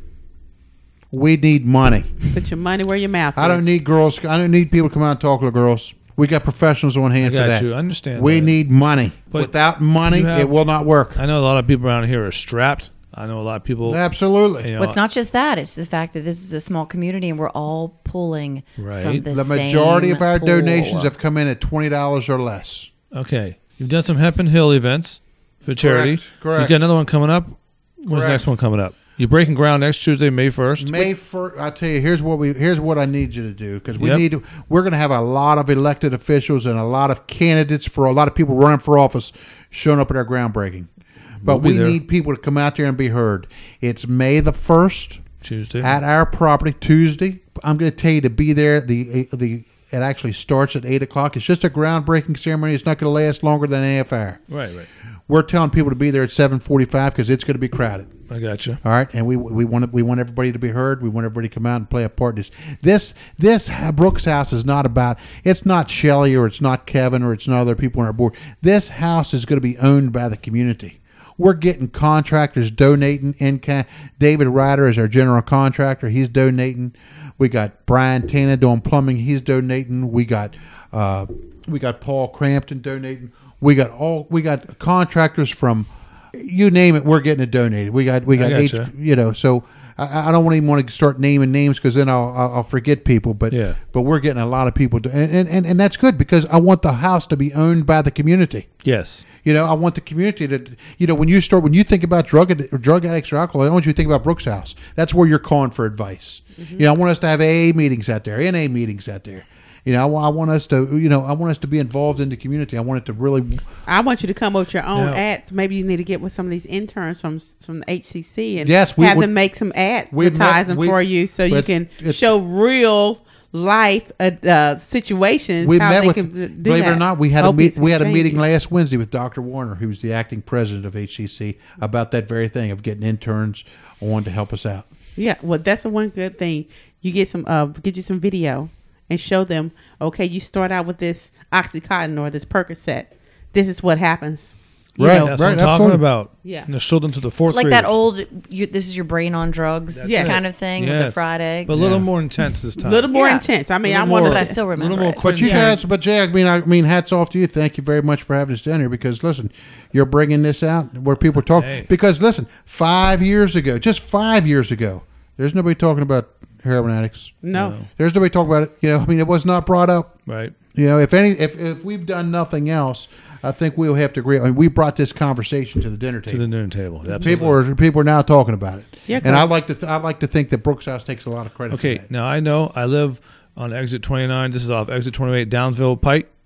we need money. Put your money where your mouth is. I don't need girls. I don't need people to come out and talk to the girls. We got professionals on hand I for got that. you. I understand We that. need money. But Without money, you have- it will not work. I know a lot of people around here are strapped. I know a lot of people. Absolutely. You know, Well, it's not just that; it's the fact that this is a small community and we're all pulling Right. from the, The same majority of our pool. donations have come in at twenty dollars or less. Okay. You've done some Hemp and Hill events for charity. Correct, correct. You got another one coming up. When's the Correct. next one coming up? You're breaking ground next Tuesday, May first. May first, I tell you, here's what we here's what I need you to do because we Yep. need to. We're going to have a lot of elected officials and a lot of candidates for a lot of people running for office showing up at our groundbreaking. But We'll be we there. need people to come out there and be heard. It's May the first Tuesday. at our property. Tuesday, I'm going to tell you to be there. The the it actually starts at eight o'clock. It's just a groundbreaking ceremony. It's not going to last longer than an half hour. right, right. We're telling people to be there at seven forty-five because it's going to be crowded. I got you. All right, and we we want we want everybody to be heard. We want everybody to come out and play a part in this. This this Brooks House is not about. It's not Shelley or it's not Kevin or it's not other people on our board. This house is going to be owned by the community. We're getting contractors donating. In ca- David Ryder is our general contractor. He's donating. We got Brian Tanner doing plumbing. He's donating. We got uh, we got Paul Crampton donating. We got all we got contractors from you name it. We're getting it donated. We got we got H, gotcha. you know. So I, I don't even want to start naming names because then I'll, I'll I'll forget people. But Yeah. but we're getting a lot of people, to, and, and and that's good because I want the house to be owned by the community. Yes. You know, I want the community to, you know, when you start, when you think about drug ad- drug addicts or alcohol, I want you to think about Brooks House. That's where you're calling for advice. You know, I want us to have A A meetings out there, N A meetings out there. You know, I, wa- I want us to, you know, I want us to be involved in the community. I want it to really. I want you to come up with your own Now- ads. Maybe you need to get with some of these interns from from the H C C and Yes, we have would- them make some We've met- advertising we- for you so you but can it- show real life uh, uh, situations. We how met they with, can d- do believe it or that. not, we had a Opiates meet, we had a exchange. meeting last Wednesday with Doctor Warner, who was the acting president of H C C, about that very thing of getting interns on to help us out. Yeah, well, that's the one good thing. You get some, uh, get you some video and show them. Okay, you start out with this OxyContin or this Percocet. This is what happens. You Right, know, That's right, what I'm talking absolutely. about. Yeah. And the children to the fourth like that graders. old. You, this is your brain on drugs Yes. kind of thing with the Yes. fried eggs. But a little more intense this a time. little more Yeah. intense. I mean, I Little want more- but I to. still a remember little more it. quick. But you Yeah. guys, but Jay, I mean, I mean, hats off to you. Thank you very much for having us down here because listen, you're bringing this out where people are talking. Hey. Because listen, five years ago, just five years ago, there's nobody talking about heroin addicts. No. There's nobody talking about it. You know, I mean, it was not brought up. Right. You know, if any, if, if we've done nothing else, I think we'll have to agree. I mean, we brought this conversation to the dinner To table. the dinner table. Absolutely. people are people are now talking about it. Yeah, and I cool. like to th- I like to think that Brooks House takes a lot of credit. Okay, for that. now I know I live on exit twenty-nine. This is off exit twenty-eight, Downsville Pike,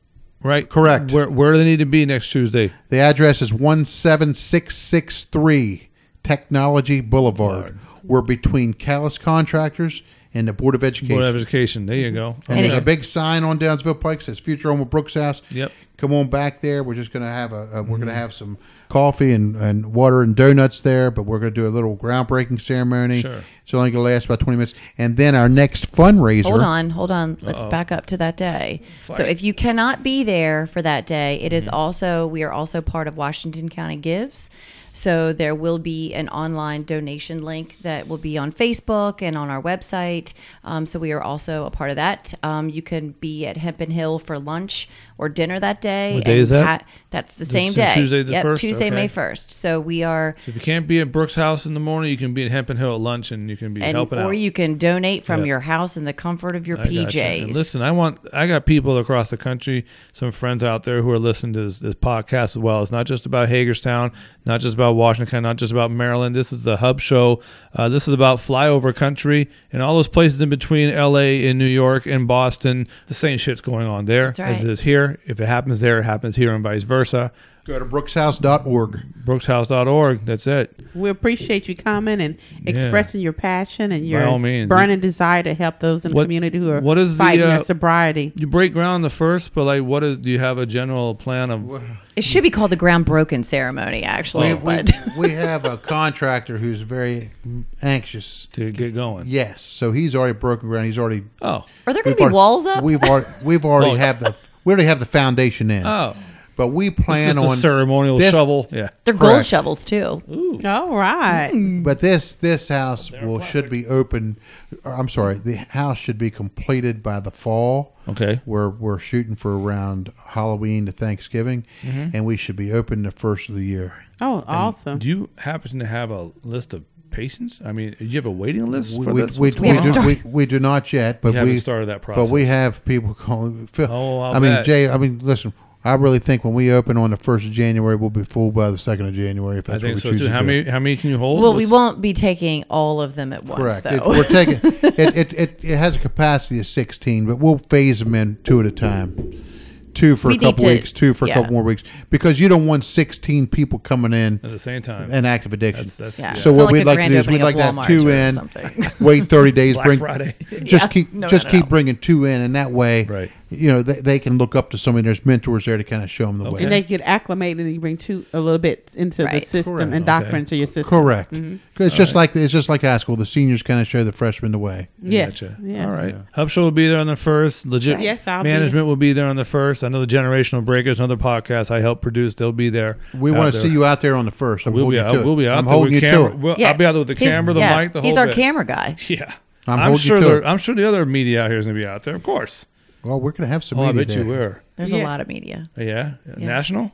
right? Correct. Where where do they need to be next Tuesday? The address is one seven six six three Technology Boulevard. We're between Callis Contractors and the Board of Education. Board of Education. There you go. And Okay. there's a big sign on Downsville Pike that says Future Home of Brooks House. Yep. Come on back there. We're just going to have a, a we're going to have some coffee and, and water and donuts there, but we're going to do a little groundbreaking ceremony. Sure. It's only going to last about twenty minutes. And then our next fundraiser. Hold on, hold on. Let's Uh-oh. back up to that day. So Fight. if you cannot be there for that day, it Mm-hmm. is also we are also part of Washington County Gives. So there will be an online donation link that will be on Facebook and on our website. Um, so we are also a part of that. Um, you can be at Hempen Hill for lunch or dinner that day. What day and is that? ha- that's the same It's day. Tuesday the yep, first? Tuesday, Okay. May first. So we are, So if you can't be at Brooks House in the morning, you can be at Hempen Hill at lunch, and you can be and helping or out. you can donate from Yep. your house in the comfort of your I P gotcha. Js. And listen, I want I got people across the country, some friends out there who are listening to this, this podcast as well. It's not just about Hagerstown, not just about Washington, not just about Maryland. This is the Hub Show. Uh, this is about flyover country and all those places in between L A and New York and Boston. The same shit's going on there That's right. as it is here. If it happens there, it happens here, and vice versa. Go to brooks house dot org. brooks house dot org. That's it. We appreciate you coming and expressing your passion and your all means. burning desire to help those in the What- community who are what is the, fighting uh, their sobriety. You break ground the first, but like, what is? Do you have a general plan of? It should be called the ground broken ceremony, actually. We, we, but we have a contractor who's very anxious. To get going. Yes, so he's already broken ground. He's already. Oh. are there going we've to be already- walls up? We've already we've already Well- have the we already have the foundation in. Oh. But we It's plan just a on ceremonial this- shovel. Yeah. They're gold correct. shovels too. All right. But this this house will should be open. or, I'm sorry, the house should be completed by the fall. Okay. We're we're shooting for around Halloween to Thanksgiving, Mm-hmm. and we should be open the first of the year. Oh, awesome. Do you happen to have a list of patients? I mean, do you have a waiting list We, for we, this? we, What's we, going haven't on? do, we, we do not yet, but You haven't we started that But we process. have people calling. Phil, Oh, I'll I mean, bet. Jay. I mean, listen. I really think when we open on the first of January, we'll be full by the second of January. If I that's think what we so choose too. to How do. many? How many can you hold? Well, we What's- won't be taking all of them at once, Correct. It, though. we're taking it, it, it. It has a capacity of sixteen, but we'll phase them in two at a time. Two for We a need couple to- weeks, two for yeah. a couple more weeks, because you don't want sixteen people coming in at the same time. and active addiction. That's, that's, Yeah. yeah. So It's what not like we'd a like to grand do is we'd opening like of to have Walmart two or in, something. wait thirty days, Black bring Friday. just Yeah. keep No, just no, keep no. bringing two in, and that way, Right. you know, they, they can look up to somebody. There's mentors there to kind of show them the Okay. way. And they get acclimated and you bring two a little bit into Right. the system Correct. and doctrine Okay. into your system. Correct. Mm-hmm. It's just like it's just like high school. The seniors kind of show the freshmen the way. Yes. Gotcha. yes. All right. Hub Show will be there on the first. Legit Yes, I'll be management will be there on the first. I know the Generational Breakers, another podcast I help produce. They'll be there. We out want to there. see you out there on the first. I'm We'll be holding out. you to We'll it. be out I'm there holding with you camera. to it. We'll, Yeah. I'll be out there with the He's- camera, the yeah, mic, the whole He's our bit. camera guy. Yeah. I'm I'm, holding sure you to there, it. I'm sure the other media out here is going to be out there. Of course. Well, we're going to have some. Oh, I media bet there. you were. There's a Yeah. lot of media. Yeah. National?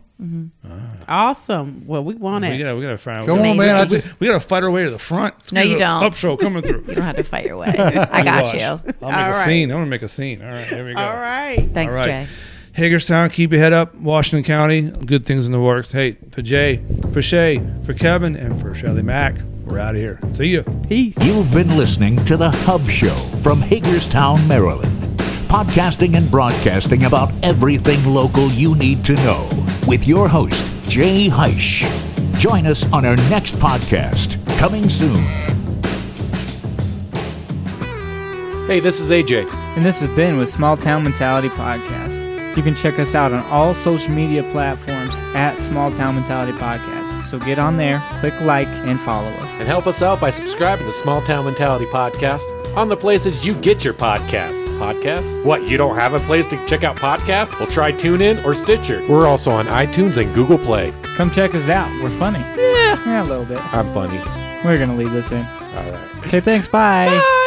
Awesome. Well, we want We it. got we got to find. Come we on, gotta- man. I We, just- we got to fight our way to the front. Let's No, get you this don't. Up show coming through. You don't have to fight your way. I got Watch. you. I'll make All a right. scene. I'm going to make a scene. All right. Here we go. All right. Thanks, All right. Jay. Hagerstown, keep your head up. Washington County, good things in the works. Hey, for Jay, for Shay, for Kevin, and for Shelly Mack, we're out of here. See you. Peace. You've been listening to The Hub Show from Hagerstown, Maryland. Podcasting and broadcasting about everything local you need to know. With your host, Jay Heisch. Join us on our next podcast, coming soon. Hey, this is A J. And this has been with Small Town Mentality Podcast. You can check us out on all social media platforms at Small Town Mentality Podcast. So get on there, click like, and follow us. And help us out by subscribing to Small Town Mentality Podcast on the places you get your podcasts. Podcasts? What, you don't have a place to check out podcasts? Well, try TuneIn or Stitcher. We're also on iTunes and Google Play. Come check us out. We're funny. Yeah. Yeah, a little bit. I'm funny. We're going to leave this in. All right. Okay, thanks. Bye.